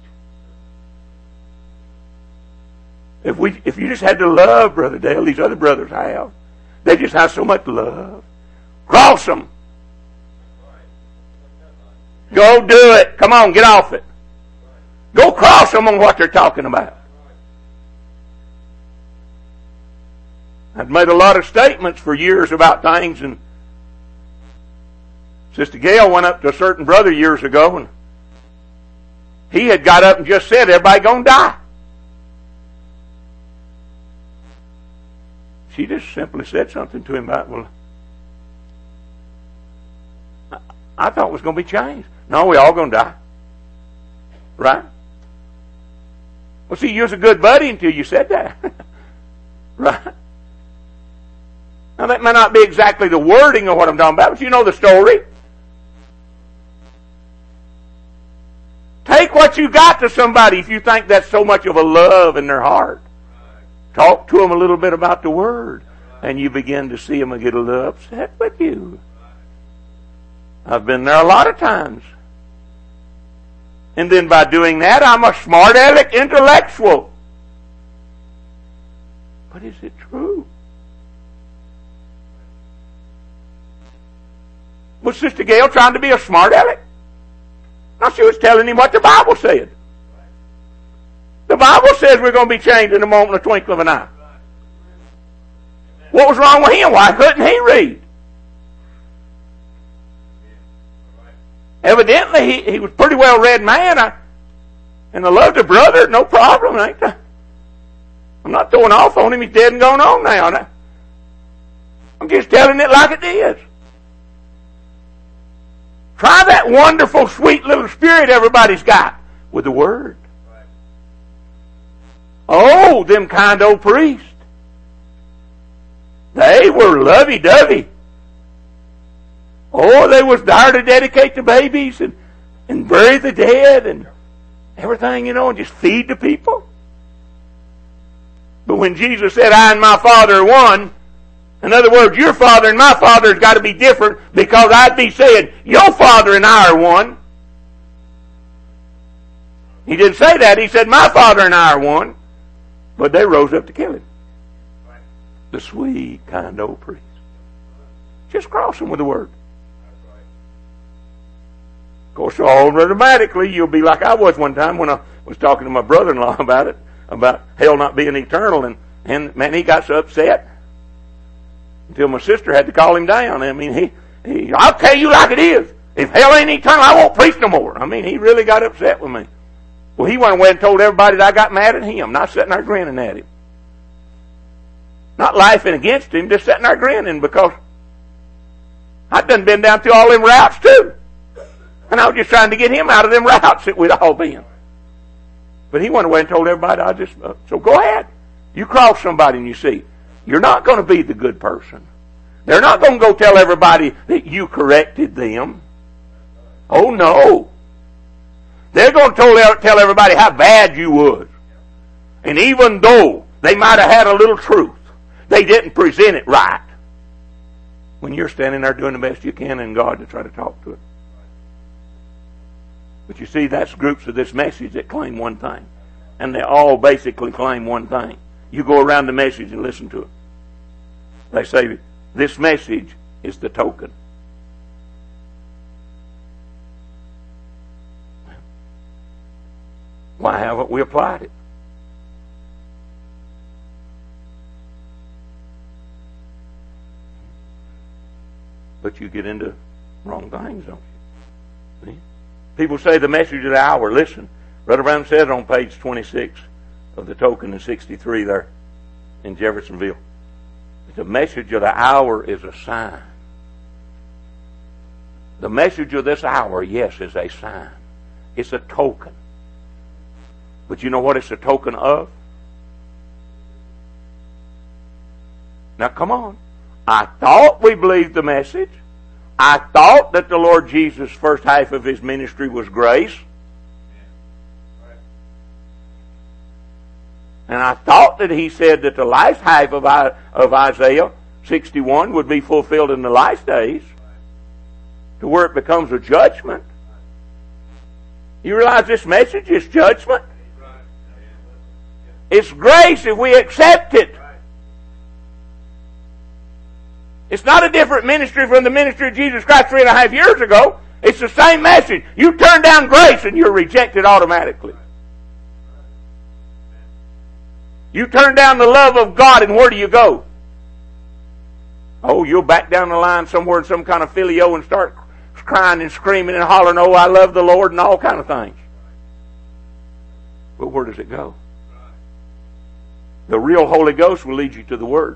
If we, if you just had to love Brother Dale, these other brothers have. They just have so much love. Cross them. Go do it. Come on, get off it. Go cross them on what they're talking about. I've made a lot of statements for years about things, and Sister Gail went up to a certain brother years ago, and he had got up and just said, everybody gonna die. She just simply said something to him about, well, I thought it was going to be changed. No, we all going to die. Right? Well, see, you was a good buddy until you said that. Right? Now, that may not be exactly the wording of what I'm talking about, but you know the story. Take what you got to somebody if you think that's so much of a love in their heart. Talk to them a little bit about the Word, and you begin to see them get a little upset with you. I've been there a lot of times. And then by doing that, I'm a smart aleck intellectual. But is it true? Was Sister Gail trying to be a smart aleck? No, she was telling him what the Bible said. The Bible says we're going to be changed in a moment, a twinkle of an eye. What was wrong with him? Why couldn't he read? Evidently, he, he was a pretty well-read man, I, and I loved a brother, no problem. Ain't I? I'm not throwing off on him. He's dead and gone on now. I, I'm just telling it like it is. Try that wonderful, sweet little spirit everybody's got with the Word. Oh, them kind old priests. They were lovey-dovey. Oh, they was there to dedicate the babies and, and bury the dead and everything, you know, and just feed the people. But when Jesus said, I and my Father are one, in other words, your Father and my Father has got to be different, because I'd be saying, your Father and I are one. He didn't say that. He said, my Father and I are one. But they rose up to kill him. The sweet, kind old priest. Just cross him with the Word. Of course, all automatically, you'll be like I was one time when I was talking to my brother-in-law about it, about hell not being eternal, and, and man, he got so upset until my sister had to call him down. I mean, he, he, I'll tell you like it is. If hell ain't eternal, I won't preach no more. I mean, he really got upset with me. Well, he went away and told everybody that I got mad at him, not sitting there grinning at him. Not laughing against him, just sitting there grinning because I'd done been down through all them routes too. And I was just trying to get him out of them routes that we'd all been. But he went away and told everybody, I just, uh, so go ahead. You cross somebody and you see, you're not going to be the good person. They're not going to go tell everybody that you corrected them. Oh no. They're going to tell, tell everybody how bad you was. And even though they might have had a little truth, they didn't present it right. When you're standing there doing the best you can in God to try to talk to it. But you see, that's groups of this message that claim one thing. And they all basically claim one thing. You go around the message and listen to it. They say, this message is the token. Why haven't we applied it? But you get into wrong things, don't you? See? People say the message of the hour. Listen, Brother Brown said on page twenty-six of the token in sixty-three there in Jeffersonville. The message of the hour is a sign. The message of this hour, yes, is a sign. It's a token. But you know what it's a token of? Now come on. I thought we believed the message. I thought that the Lord Jesus' first half of His ministry was grace. And I thought that He said that the last half of, of Isaiah sixty-one would be fulfilled in the last days, to where it becomes a judgment. You realize this message is judgment? It's grace if we accept it. It's not a different ministry from the ministry of Jesus Christ three and a half years ago. It's the same message. You turn down grace and you're rejected automatically. You turn down the love of God and where do you go? Oh, you'll back down the line somewhere in some kind of filio and start crying and screaming and hollering, oh, I love the Lord and all kind of things. But where does it go? The real Holy Ghost will lead you to the Word.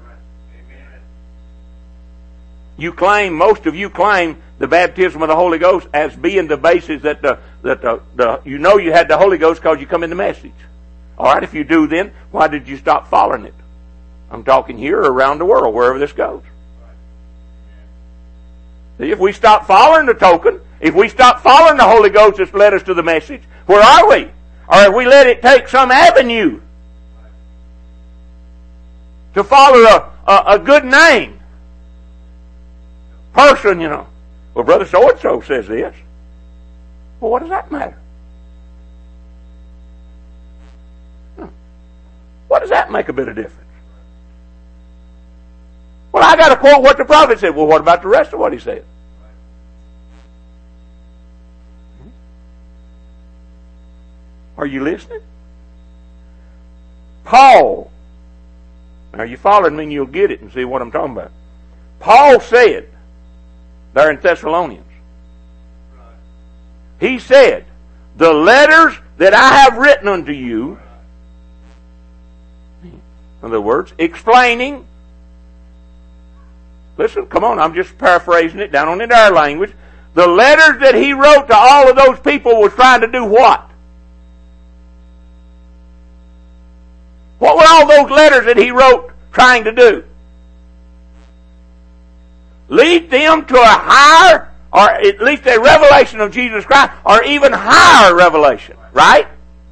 You claim, most of you claim the baptism of the Holy Ghost as being the basis that the, that the, the you know you had the Holy Ghost because you come in the message. All right, if you do then, why did you stop following it? I'm talking here or around the world, wherever this goes. See, if we stop following the token, if we stop following the Holy Ghost that's led us to the message, where are we? Or if we let it take some avenue to follow a, a, a good name, person, you know. Well, Brother so-and-so says this. Well, what does that matter? What does that make a bit of difference? Well, I got to quote what the prophet said. Well, what about the rest of what he said? Are you listening? Paul. Now, you following me and you'll get it and see what I'm talking about. Paul said, there in Thessalonians, he said, the letters that I have written unto you, in other words, explaining, listen, come on, I'm just paraphrasing it down on into our language. The letters that he wrote to all of those people was trying to do what? What were all those letters that he wrote trying to do? Lead them to a higher, or at least a revelation of Jesus Christ, or even higher revelation, right?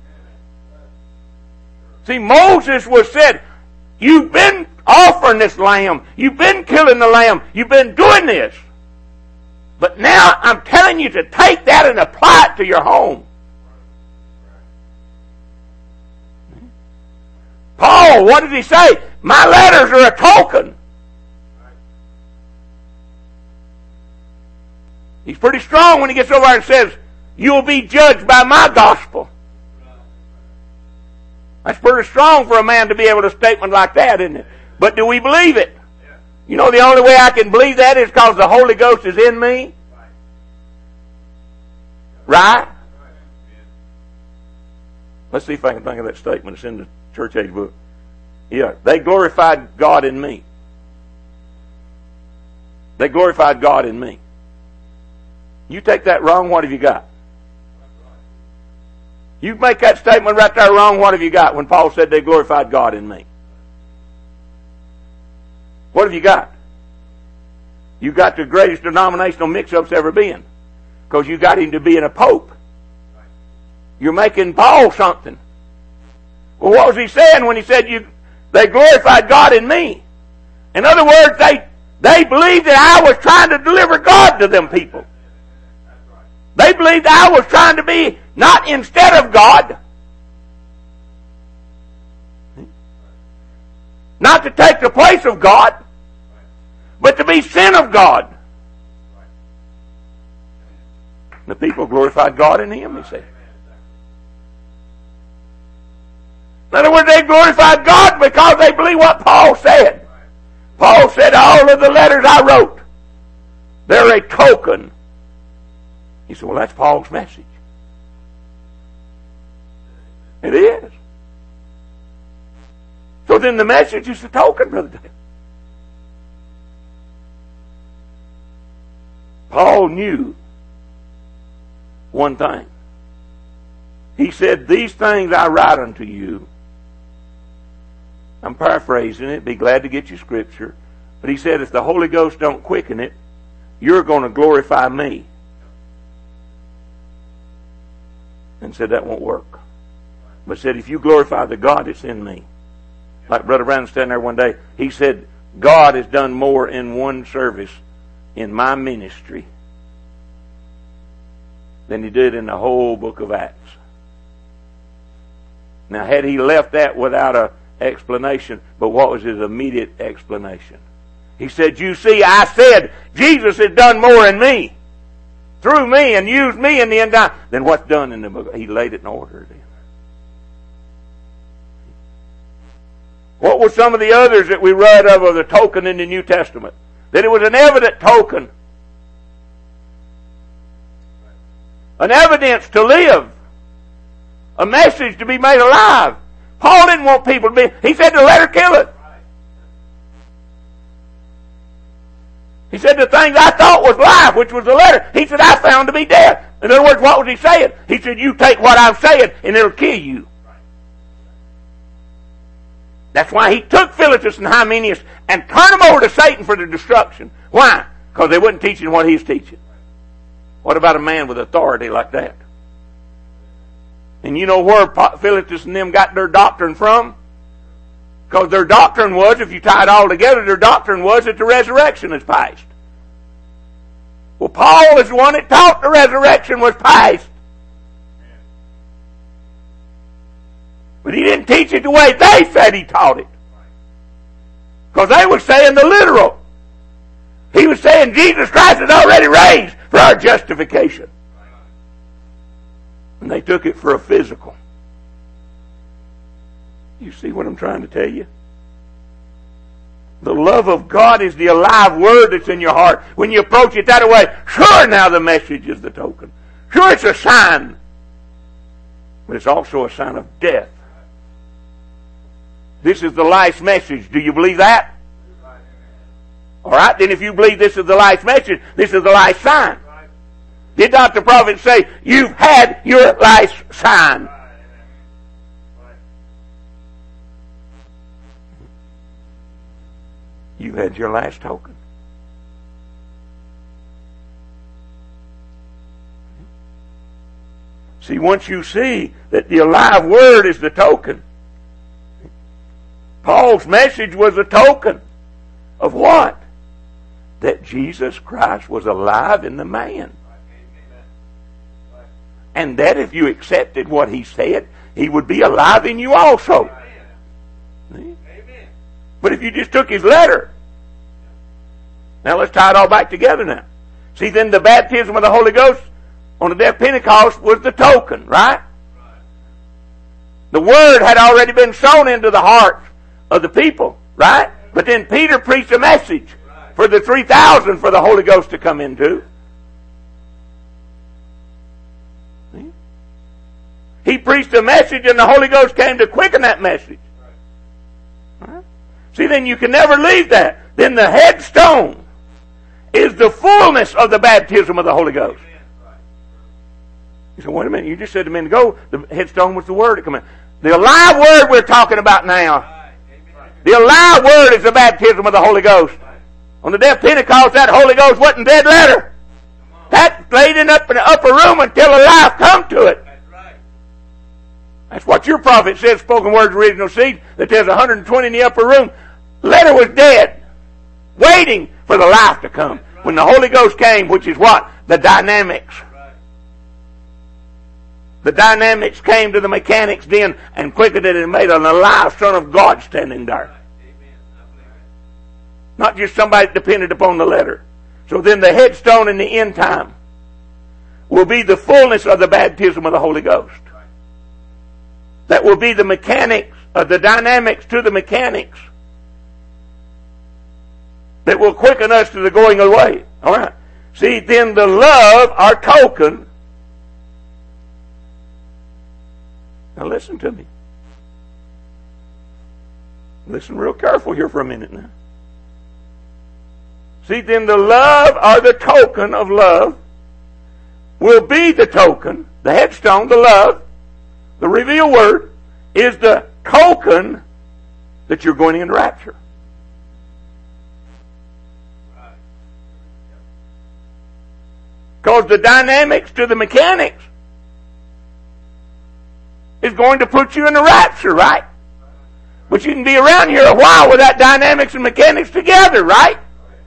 See, Moses was said, you've been offering this lamb, you've been killing the lamb, you've been doing this. But now I'm telling you to take that and apply it to your home. Paul, what did he say? My letters are a token. He's pretty strong when he gets over and says, you'll be judged by my gospel. That's pretty strong for a man to be able to statement like that, isn't it? But do we believe it? You know the only way I can believe that is because the Holy Ghost is in me. Right? Let's see if I can think of that statement. It's in the church age book. Yeah, they glorified God in me. They glorified God in me. You take that wrong, what have you got? You make that statement right there wrong, what have you got when Paul said they glorified God in me? What have you got? You got the greatest denominational mix-ups ever been. Because you got him to being a pope. You're making Paul something. Well, what was he saying when he said you they glorified God in me? In other words, they they believed that I was trying to deliver God to them people. They believed I was trying to be not instead of God. Not to take the place of God, but to be sin of God. The people glorified God in him, he said. In other words, they glorified God because they believe what Paul said. Paul said, all of the letters I wrote, they're a token. He said, well, that's Paul's message. It is. So then the message is a token, Brother Dale. Paul knew one thing. He said, these things I write unto you. I'm paraphrasing it. Be glad to get you scripture. But he said, if the Holy Ghost don't quicken it, you're going to glorify me. And said that won't work. But said, if you glorify the God that's in me. Like Brother Brown standing there one day, he said, God has done more in one service in my ministry than he did in the whole book of Acts. Now, had he left that without an explanation, but what was his immediate explanation? He said, you see, I said Jesus has done more in me, through me, and used me in the end time than what's done in the book. He laid it in order then. What were some of the others that we read of of the token in the New Testament? That it was an evident token. An evidence to live. A message to be made alive. Paul didn't want people to be... He said the letter killeth. He said the things I thought was life, which was the letter, he said I found to be death. In other words, what was he saying? He said, you take what I'm saying and it'll kill you. That's why he took Philetus and Hymenaeus and turned them over to Satan for the destruction. Why? Because they wasn't teaching what he's teaching. What about a man with authority like that? And you know where Philetus and them got their doctrine from? Because their doctrine was, if you tie it all together, their doctrine was that the resurrection is past. Well, Paul is the one that taught the resurrection was past. But he didn't teach it the way they said he taught it. Because they were saying the literal. He was saying Jesus Christ is already raised for our justification. And they took it for a physical. You see what I'm trying to tell you? The love of God is the alive word that's in your heart. When you approach it that way, sure now the message is the token. Sure it's a sign. But it's also a sign of death. This is the life's message. Do you believe that? Alright, then if you believe this is the life's message, this is the life's sign. Did not the prophet say, you've had your life's sign? You had your last token. See, once you see that the alive word is the token, Paul's message was a token of what? That Jesus Christ was alive in the man. And that if you accepted what he said, he would be alive in you also. Amen. But if you just took his letter. Now let's tie it all back together now. See, then the baptism of the Holy Ghost on the day of Pentecost was the token, right? The word had already been sown into the hearts of the people, right? But then Peter preached a message for the three thousand for the Holy Ghost to come into. He preached a message and the Holy Ghost came to quicken that message. Right. See, then you can never leave that. Then the headstone is the fullness of the baptism of the Holy Ghost. You say, wait a minute, you just said a minute ago the headstone was the Word that came in. The alive Word we're talking about now. The alive Word is the baptism of the Holy Ghost. On the day of Pentecost, that Holy Ghost wasn't dead letter. That laid it up in the upper room until the life come to it. That's what your prophet says, spoken words, original seed, that there's one hundred twenty in the upper room. Letter was dead, waiting for the life to come. When the Holy Ghost came, which is what? The dynamics. The dynamics came to the mechanics then and quickened it and made an alive Son of God standing there. Not just somebody that depended upon the letter. So then the headstone in the end time will be the fullness of the baptism of the Holy Ghost. That will be the mechanics, uh, the dynamics to the mechanics that will quicken us to the going away. All right. See, then the love, our token. Now listen to me. Listen real careful here for a minute now. See, then the love, or the token of love, will be the token, the headstone, the love, the revealed word, is the token that you're going into rapture. Because the dynamics to the mechanics is going to put you in the rapture, right? But you can be around here a while with that dynamics and mechanics together, right?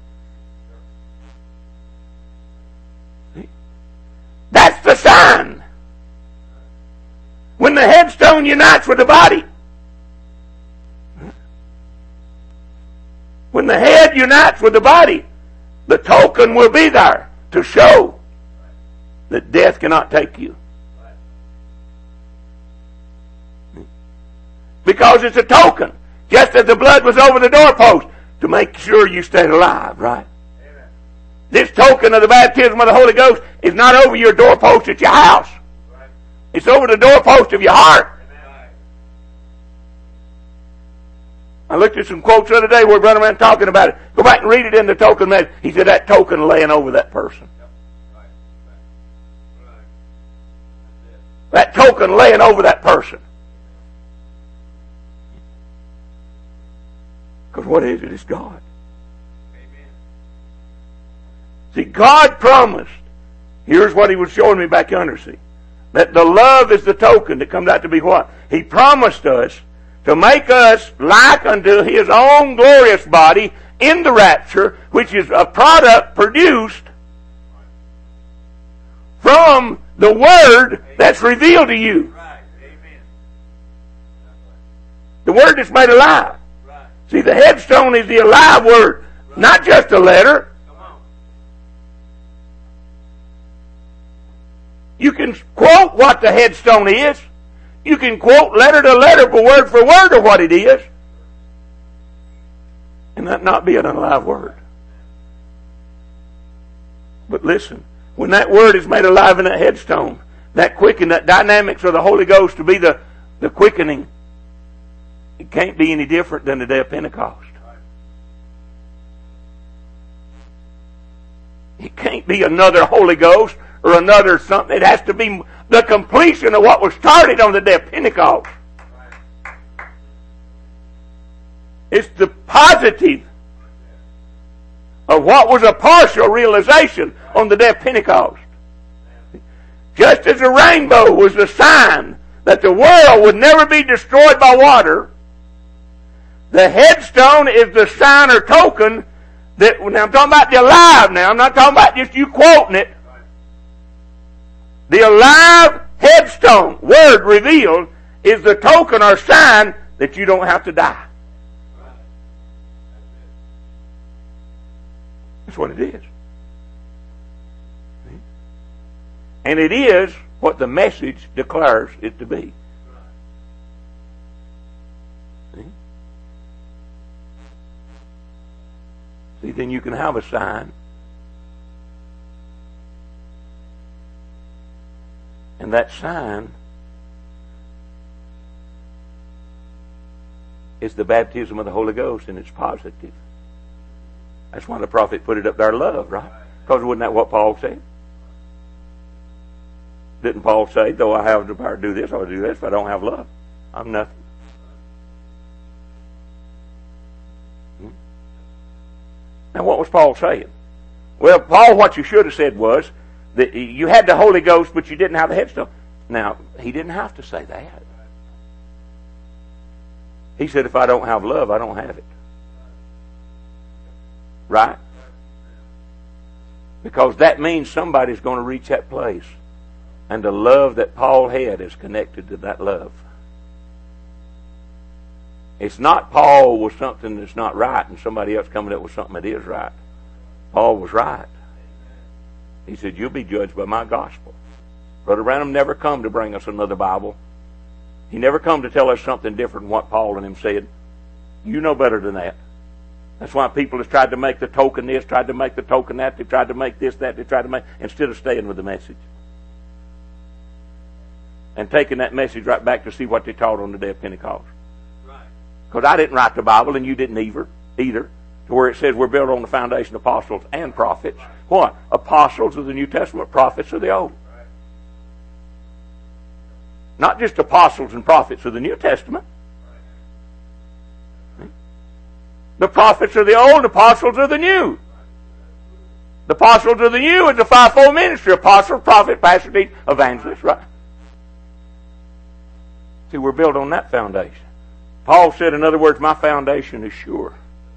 That's the sign. When the headstone unites with the body. When the head unites with the body, the token will be there to show that death cannot take you. Because it's a token. Just as the blood was over the doorpost to make sure you stayed alive, right? Amen. This token of the baptism of the Holy Ghost is not over your doorpost at your house. Right. It's over the doorpost of your heart. Amen. I looked at some quotes the other day where we run around talking about it. Go back and read it in the token message. He said that token laying over that person. Yep. Right. Right. That token laying over that person. Because what is it? It's God. Amen. See, God promised. Here's what He was showing me back yonder, see. That the love is the token that comes out to be what? He promised us to make us like unto His own glorious body in the rapture, which is a product produced from the Word that's revealed to you. The Word that's made alive. See, the headstone is the alive Word, not just a letter. You can quote what the headstone is. You can quote letter to letter, for word for word, of what it is. And that not be an alive Word. But listen, when that Word is made alive in that headstone, that quicken, that dynamics of the Holy Ghost to be the, the quickening, it can't be any different than the day of Pentecost. It can't be another Holy Ghost or another something. It has to be the completion of what was started on the day of Pentecost. It's the positive of what was a partial realization on the day of Pentecost. Just as the rainbow was the sign that the world would never be destroyed by water, the headstone is the sign or token that, now I'm talking about the alive now, I'm not talking about just you quoting it. The alive headstone, Word revealed, is the token or sign that you don't have to die. That's what it is. And it is what the message declares it to be. See, then you can have a sign. And that sign is the baptism of the Holy Ghost, and it's positive. That's why the prophet put it up there, love, right? Because wasn't that what Paul said? Didn't Paul say, though I have the power to do this, I'll do this. If I don't have love, I'm nothing. Hmm? Now, what was Paul saying? Well, Paul, what you should have said was that you had the Holy Ghost, but you didn't have the headstone. Now, he didn't have to say that. He said, if I don't have love, I don't have it. Right? Because that means somebody's going to reach that place. And the love that Paul had is connected to that love. It's not Paul was something that's not right and somebody else coming up with something that is right. Paul was right. He said, you'll be judged by my gospel. Brother Branham never come to bring us another Bible. He never come to tell us something different than what Paul and him said. You know better than that. That's why people have tried to make the token this, tried to make the token that, they tried to make this, that, they tried to make, instead of staying with the message. And taking that message right back to see what they taught on the day of Pentecost. Because I didn't write the Bible and you didn't either, either, to where it says we're built on the foundation of apostles and prophets. What? Apostles of the New Testament, prophets of the Old. Not just apostles and prophets of the New Testament. The prophets of the Old, apostles of the New. The apostles of the New is the fivefold ministry. Apostle, prophet, pastor, teacher, evangelist, right? See, we're built on that foundation. Paul said, in other words, my foundation is sure.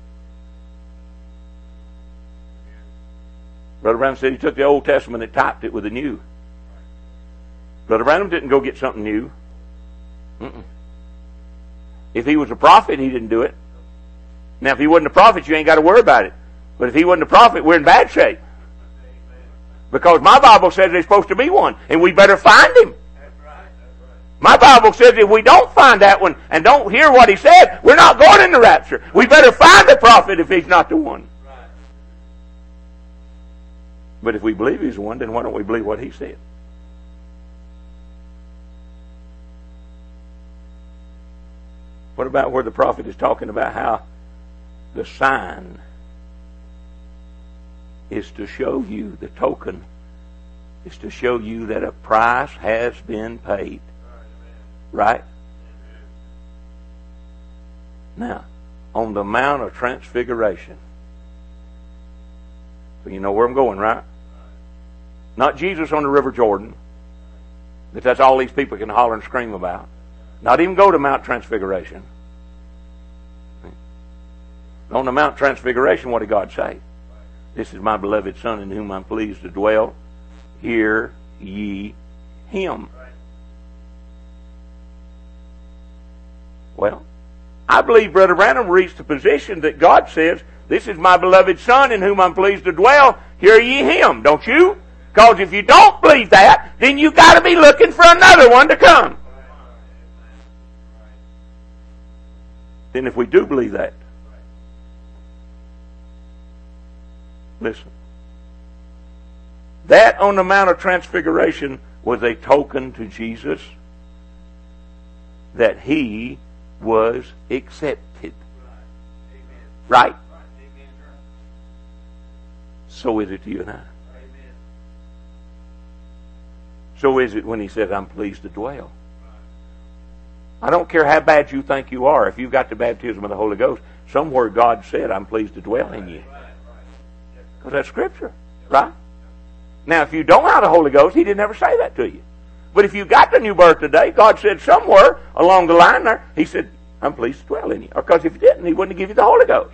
Brother Branham said he took the Old Testament and typed it with the New. Brother Branham didn't go get something new. Mm-mm. If he was a prophet, he didn't do it. Now, if he wasn't a prophet, you ain't got to worry about it. But if he wasn't a prophet, we're in bad shape. Because my Bible says there's supposed to be one, and we better find him. My Bible says if we don't find that one and don't hear what he said, we're not going in the rapture. We better find the prophet if he's not the one. But if we believe he's the one, then why don't we believe what he said? What about where the prophet is talking about how the sign is to show you, the token is to show you that a price has been paid. Right? Now, on the Mount of Transfiguration. So you know where I'm going, right? Not Jesus on the River Jordan. That that's all these people can holler and scream about. Not even go to Mount Transfiguration. On the Mount Transfiguration, what did God say? This is my beloved Son in whom I'm pleased to dwell. Hear ye him. Well, I believe Brother Branham reached the position that God says, this is my beloved Son in whom I'm pleased to dwell. Hear ye him, don't you? Because if you don't believe that, then you got to be looking for another one to come. Then if we do believe that, listen. That on the Mount of Transfiguration was a token to Jesus that he was accepted. Right? So is it to you and I. So is it when he says, I'm pleased to dwell. I don't care how bad you think you are. If you've got the baptism of the Holy Ghost, somewhere God said, I'm pleased to dwell in you. Because that's Scripture. Right? Now, if you don't have the Holy Ghost, he didn't ever say that to you. But if you got the new birth today, God said somewhere along the line there, he said, I'm pleased to dwell in you. Because if he didn't, he wouldn't give you the Holy Ghost.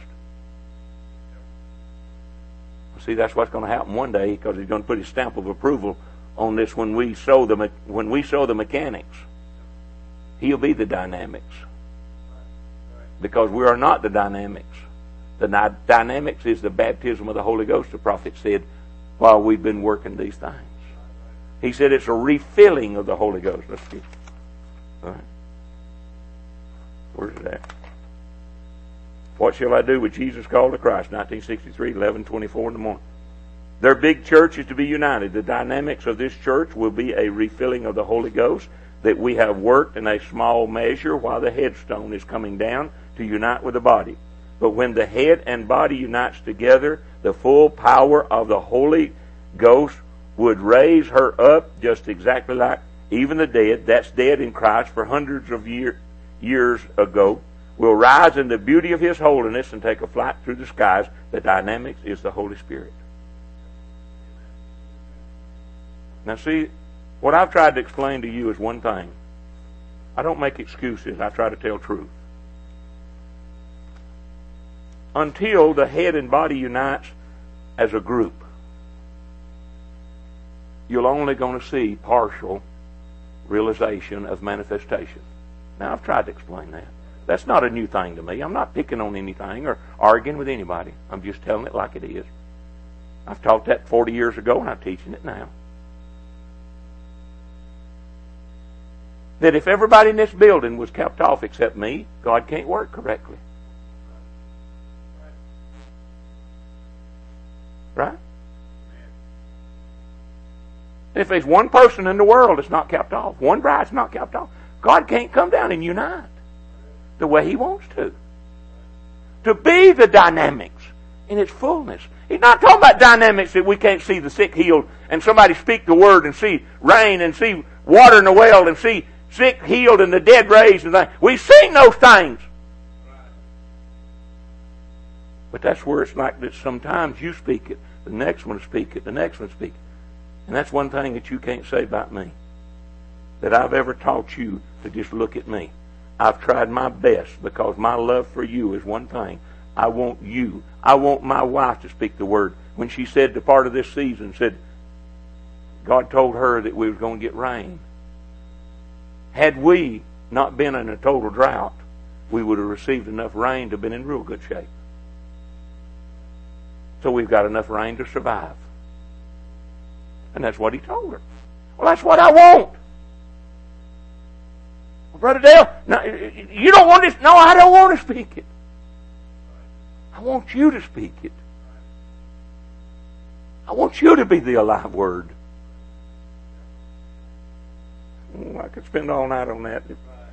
See, that's what's going to happen one day, because he's going to put his stamp of approval on this when we show the, when we show the mechanics. He'll be the dynamics. Because we are not the dynamics. The dynamics is the baptism of the Holy Ghost, the prophet said, while we've been working these things. He said it's a refilling of the Holy Ghost. Let's see. All right. Where's it at? What shall I do with Jesus called to Christ? nineteen sixty-three, eleven twenty-four in the morning. Their big church is to be united. The dynamics of this church will be a refilling of the Holy Ghost that we have worked in a small measure while the headstone is coming down to unite with the body. But when the head and body unites together, the full power of the Holy Ghost would raise her up just exactly like even the dead, that's dead in Christ for hundreds of year, years ago, will rise in the beauty of His holiness and take a flight through the skies. The dynamics is the Holy Spirit. Now see, what I've tried to explain to you is one thing. I don't make excuses. I try to tell truth. Until the head and body unites as a group, you're only going to see partial realization of manifestation. Now, I've tried to explain that. That's not a new thing to me. I'm not picking on anything or arguing with anybody. I'm just telling it like it is. I've taught that forty years ago, and I'm teaching it now. That if everybody in this building was kept off except me, God can't work correctly. Right? If there's one person in the world that's not kept off, one bride's not kept off, God can't come down and unite the way He wants to. To be the dynamics in its fullness. He's not talking about dynamics that we can't see the sick healed and somebody speak the word and see rain and see water in the well and see sick healed and the dead raised and things. We've seen those things. But that's where it's like that sometimes you speak it, the next one speak it, the next one speak it. And that's one thing that you can't say about me. That I've ever taught you to just look at me. I've tried my best because my love for you is one thing. I want you. I want my wife to speak the word. When she said the part of this season, said God told her that we were going to get rain. Had we not been in a total drought, we would have received enough rain to have been in real good shape. So we've got enough rain to survive. And that's what He told her. Well, that's what I want. Well, Brother Dale, no, you don't want this? No, I don't want to speak it. I want you to speak it. I want you to be the alive word. Oh, I could spend all night on that.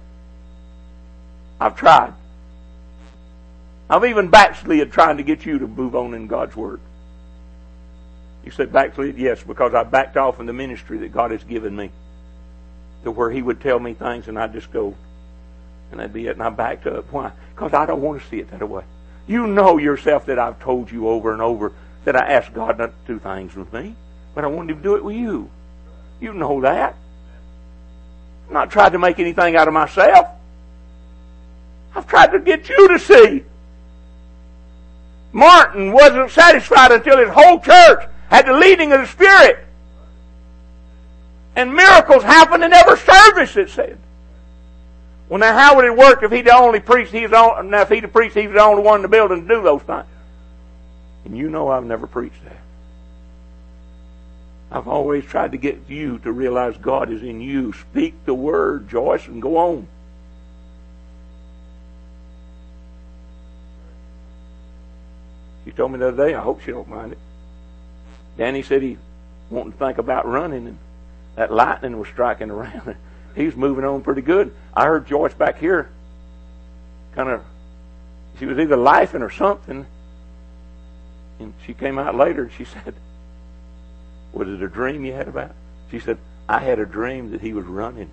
I've tried. I've even backslid trying to get you to move on in God's word. You said backslid? Yes, because I backed off in the ministry that God has given me. To where He would tell me things and I'd just go, and that'd be it, and I backed up. Why? Because I don't want to see it that way. You know yourself that I've told you over and over that I asked God not to do things with me, but I wanted Him to do it with you. You know that. I'm not trying to make anything out of myself. I've tried to get you to see. Martin wasn't satisfied until his whole church had the leading of the Spirit. And miracles happened in every service, it said. Well, now how would it work if he'd only preached, he was on, now if he'd have preached, he was the only one in the building to do those things? And you know I've never preached that. I've always tried to get you to realize God is in you. Speak the word, Joyce, and go on. She told me the other day, I hope she don't mind it. Danny said he wanted to think about running, and that lightning was striking around. He was moving on pretty good. I heard Joyce back here, kind of, she was either laughing or something. And she came out later and she said, was it a dream you had about it? She said, I had a dream that he was running.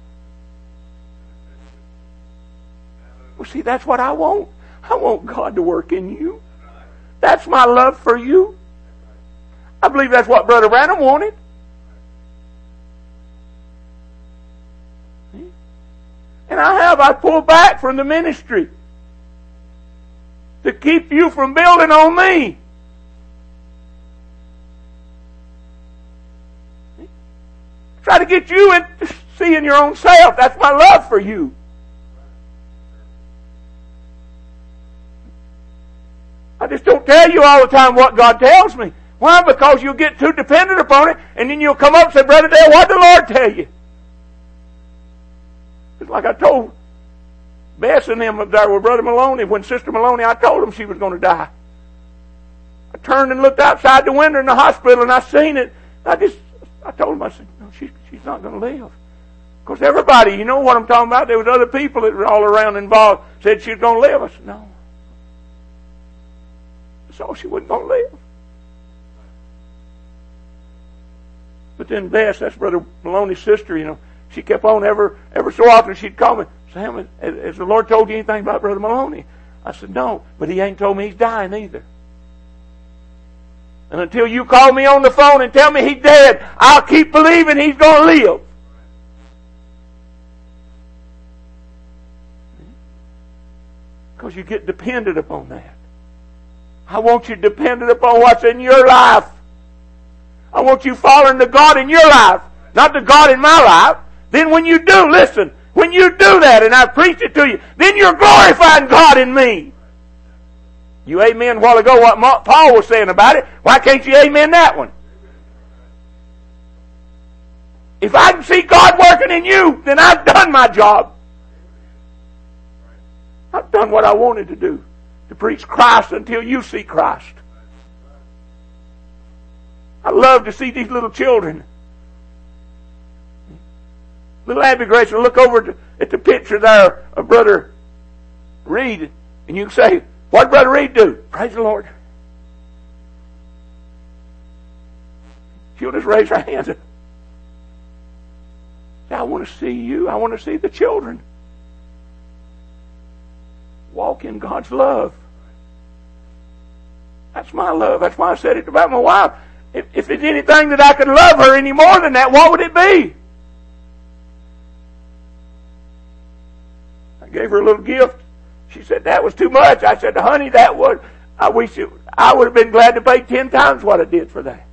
Well, see, that's what I want. I want God to work in you. That's my love for you. I believe that's what Brother Branham wanted. And I have. I pulled back from the ministry to keep you from building on me. Try to get you into seeing your own self. That's my love for you. I just don't tell you all the time what God tells me. Why? Because you'll get too dependent upon it, and then you'll come up and say, Brother Dale, what did the Lord tell you? It's like I told Bess and them up there with Brother Maloney, when Sister Maloney, I told them she was going to die. I turned and looked outside the window in the hospital, and I seen it. I just, I told them, I said, no, she, she's not going to live. Because everybody, you know what I'm talking about? There was other people that were all around involved, said she was going to live. I said, no. So she wasn't going to live. But then Bess, that's Brother Maloney's sister, you know, she kept on ever, ever so often she'd call me, Sam, has the Lord told you anything about Brother Maloney? I said, no, but he ain't told me he's dying either. And until you call me on the phone and tell me he's dead, I'll keep believing he's going to live. Because you get dependent upon that. I want you dependent upon what's in your life. I want you following the God in your life, not the God in my life. Then when you do, listen, when you do that, and I preach it to you, then you're glorifying God in me. You amen a while ago what Paul was saying about it. Why can't you amen that one? If I can see God working in you, then I've done my job. I've done what I wanted to do, to preach Christ until you see Christ. I love to see these little children. Little Abby Grace will look over to, at the picture there of Brother Reed, and you can say, what did Brother Reed do? Praise the Lord. She'll just raise her hand. Say, I want to see you. I want to see the children. Walk in God's love. That's my love. That's why I said it about my wife. If, if it's anything that I could love her any more than that, what would it be? I gave her a little gift. She said, that was too much. I said, honey, that would, I wish it, I would have been glad to pay ten times what I did for that.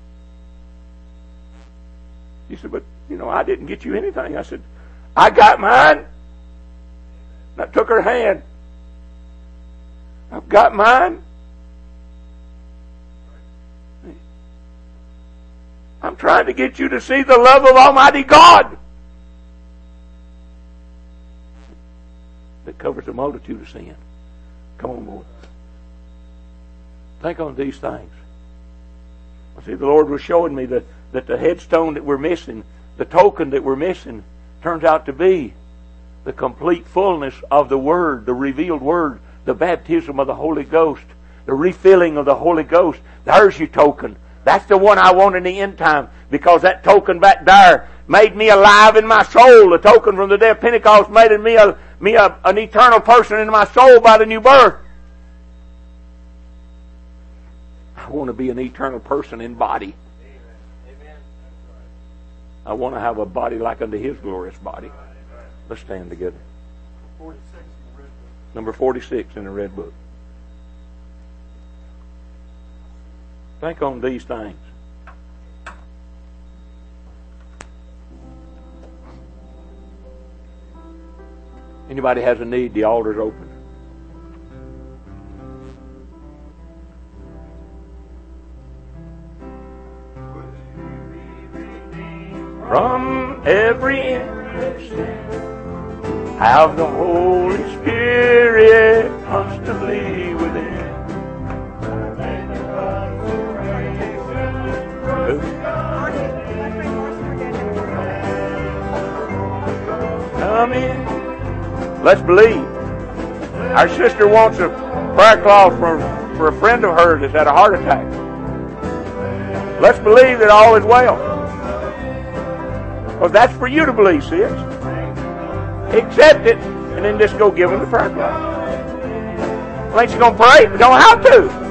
She said, but, you know, I didn't get you anything. I said, I got mine. And I took her hand. I've got mine. I'm trying to get you to see the love of Almighty God that covers a multitude of sin. Come on, boy. Think on these things. I see the Lord was showing me that, that the headstone that we're missing, the token that we're missing, turns out to be the complete fullness of the Word, the revealed Word, the baptism of the Holy Ghost, the refilling of the Holy Ghost. There's your token. That's the one I want in the end time, because that token back there made me alive in my soul. The token from the day of Pentecost made me, a, me a, an eternal person in my soul by the new birth. I want to be an eternal person in body. Amen. I want to have a body like unto His glorious body. Let's stand together. Number forty-six in the Red Book. Think on these things. Anybody has a need, the altar's open. From every endless sin, have the Holy Spirit constantly within. Come in. Let's believe. Our sister wants a prayer cloth for, for a friend of hers that's had a heart attack. Let's believe that all is well. Well, that's for you to believe, sis. Accept it, and then just go give them the prayer cloth. Well, ain't you going to pray? You don't have to.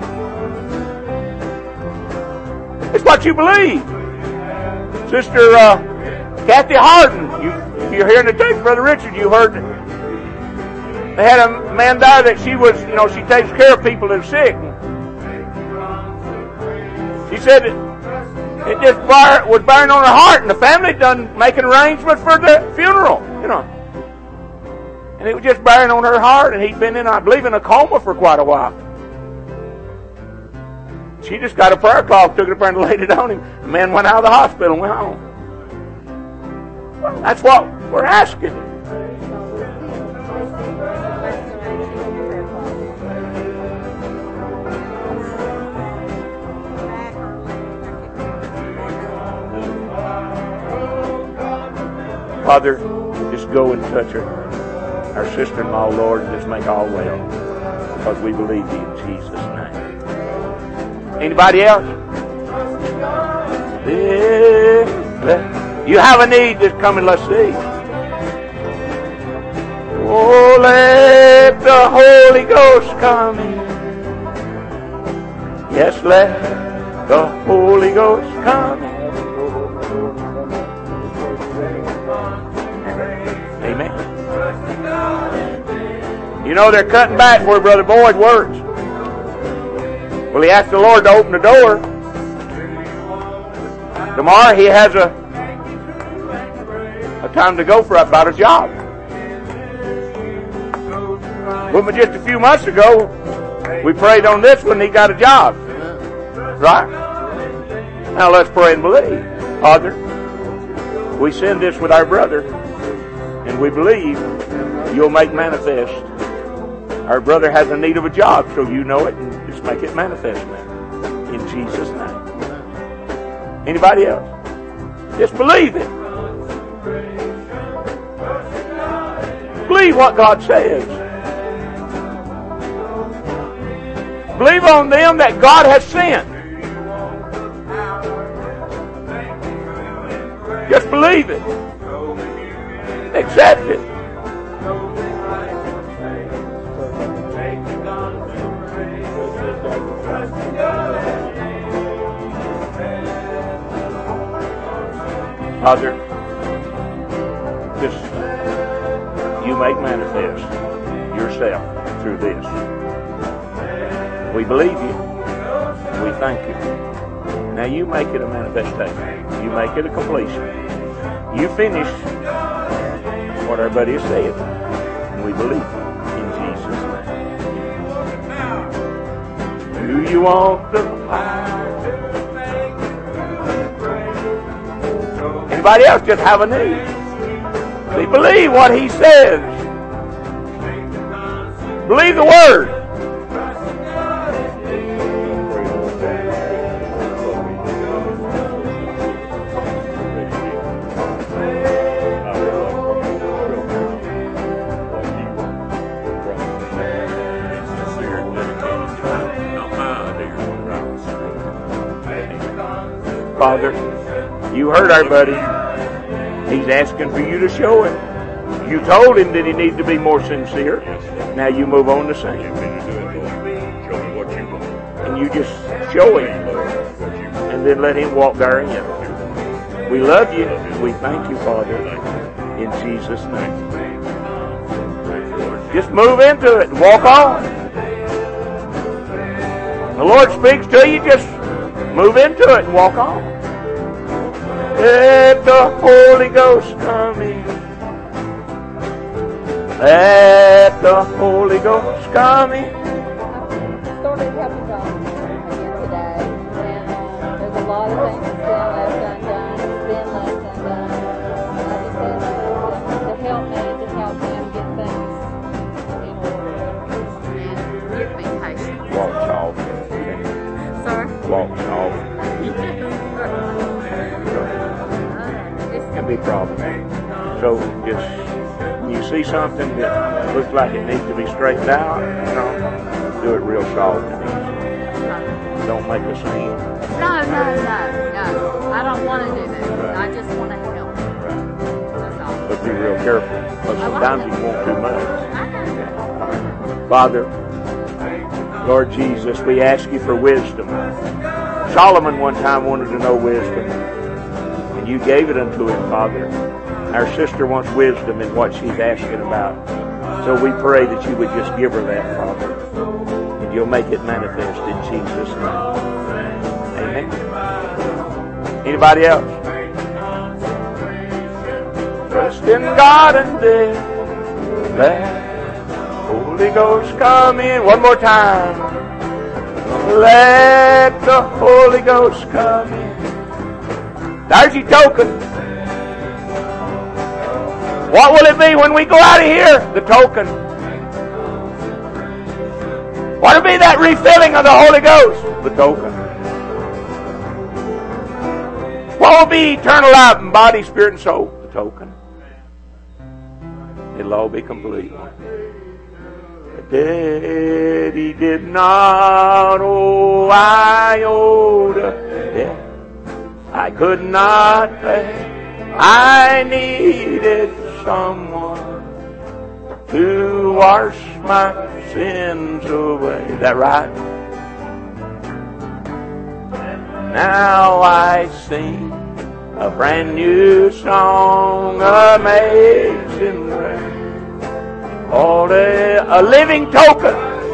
It's what you believe. Sister uh, Kathy Harden, you, if you're here in the text, Brother Richard, you heard that they had a man there that she was, you know, she takes care of people that are sick. She said it, it just bar, was burning on her heart, and the family done making arrangements for the funeral, you know. And it was just bearing on her heart, and he'd been in, I believe, in a coma for quite a while. She just got a prayer cloth, took it up there and laid it on him. The man went out of the hospital and went home. Well, that's what we're asking. Father, just go and touch her, our sister-in-law, Lord, and just make all well. Because we believe you in Jesus' name. Anybody else? You have a need, just come and let's see. Oh, let the Holy Ghost come in. Yes, let the Holy Ghost come in. Amen. You know they're cutting back where Brother Boyd works. Well, he asked the Lord to open the door. Tomorrow he has a, a time to go for about a job. But just a few months ago, we prayed on this one, he got a job. Right? Now let's pray and believe. Father, we send this with our brother, and we believe you'll make manifest. Our brother has a need of a job, so you know it, and just make it manifest now. In Jesus' name. Anybody else? Just believe it. Believe what God says. Believe on them that God has sent. Just believe it. Accept it. Father, just you make manifest yourself through this. We believe you. We thank you. Now you make it a manifestation. You make it a completion. You finish what our buddy has said. And we believe it in Jesus' name. Do you want the power? Anybody else just have a need? We believe what he says. Believe the word. Father, you heard our buddy. He's asking for you to show him. You told him that he needed to be more sincere. Now you move on to sing. And you just show him. And then let him walk therein. We love you. We thank you, Father. In Jesus' name. Just move into it and walk on. The Lord speaks to you, just move into it and walk on. Let the Holy Ghost come in. Let the Holy Ghost come in. I started helping God again today, and uh, there's a lot of things still left undone. It's been left undone. I just asked Him to help me to help Him get things in order. And give me patience. Walk off. Sir? Walk off. Can be a problem. So just when you see something that looks like it needs to be straightened out, you know, do it real soft and easy. Don't make a scene. No, no, no, no. I don't want to do that. Right. I just want to help. Right. That's all. But be real careful, because sometimes you want too much. I know. Father, Lord Jesus, we ask you for wisdom. Solomon one time wanted to know wisdom. You gave it unto him, Father. Our sister wants wisdom in what she's asking about. So we pray that you would just give her that, Father. And you'll make it manifest in Jesus' name. Amen. Anybody else? Trust in God and then let Holy Ghost come in. One more time. Let the Holy Ghost come in. There's your token. What will it be when we go out of here? The token. What will be that refilling of the Holy Ghost? The token. What will be eternal life in body, spirit, and soul? The token. it'll all be complete. Debt he did not owe, I owed a debt I could not pay. I needed someone to wash my sins away. Is that right? Now I sing a brand new song, Amazing Grace. All day, a living token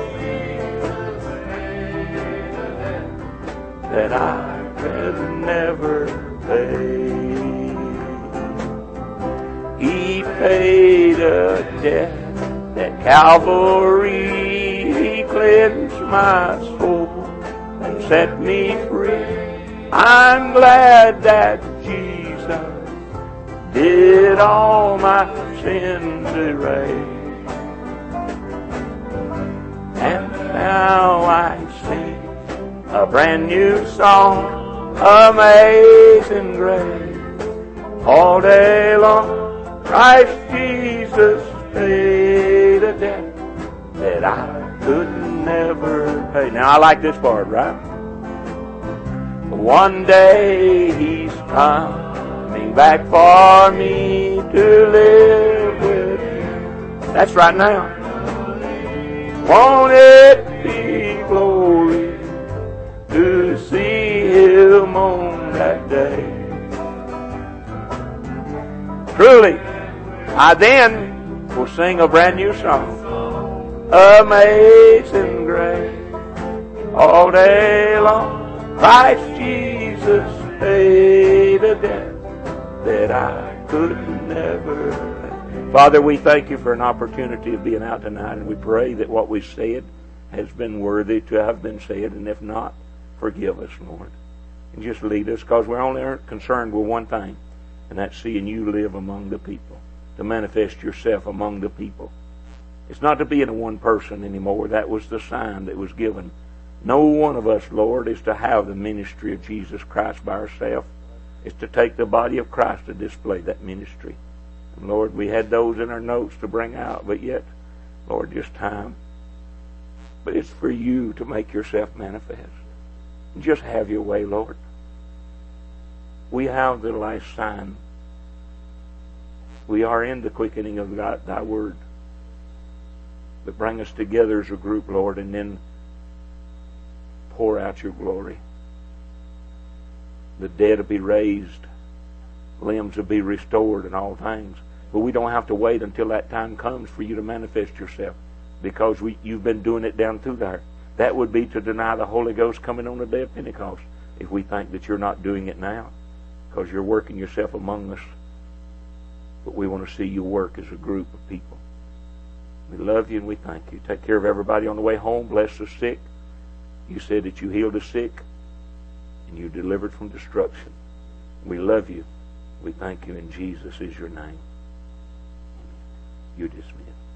that I could never pay. He paid a debt at Calvary. He cleansed my soul and set me free. I'm glad that Jesus did all my sins erase. And now I sing a brand new song, Amazing Grace. All day long, Christ Jesus paid a debt that I could never pay. Now I like this part, right? One day He's coming back for me to live with Him. That's right now. Won't it be glory to see Him on that day? Truly, I then will sing a brand new song, Amazing Grace. All day long, Christ Jesus paid a debt that I could never pay. Father, we thank You for an opportunity of being out tonight, and we pray that what we said has been worthy to have been said, and if not, forgive us, Lord. And just lead us, because we're only concerned with one thing, and that's seeing You live among the people, to manifest Yourself among the people. It's not to be in a one person anymore. That was the sign that was given. No one of us, Lord, is to have the ministry of Jesus Christ by ourselves. It's to take the body of Christ to display that ministry. And Lord, we had those in our notes to bring out, but yet, Lord, just time. But it's for You to make Yourself manifest. And just have Your way, Lord. We have the last sign. We are in the quickening of Thy, thy Word. But bring us together as a group, Lord, and then pour out Your glory. The dead will be raised. Limbs will be restored and all things. But we don't have to wait until that time comes for You to manifest Yourself, because we, You've been doing it down through there. That would be to deny the Holy Ghost coming on the day of Pentecost, if we think that You're not doing it now, because You're working Yourself among us. But we want to see You work as a group of people. We love You and we thank You. Take care of everybody on the way home. Bless the sick. You said that You healed the sick and You delivered from destruction. We love You. We thank You, in Jesus is Your name. You dismiss.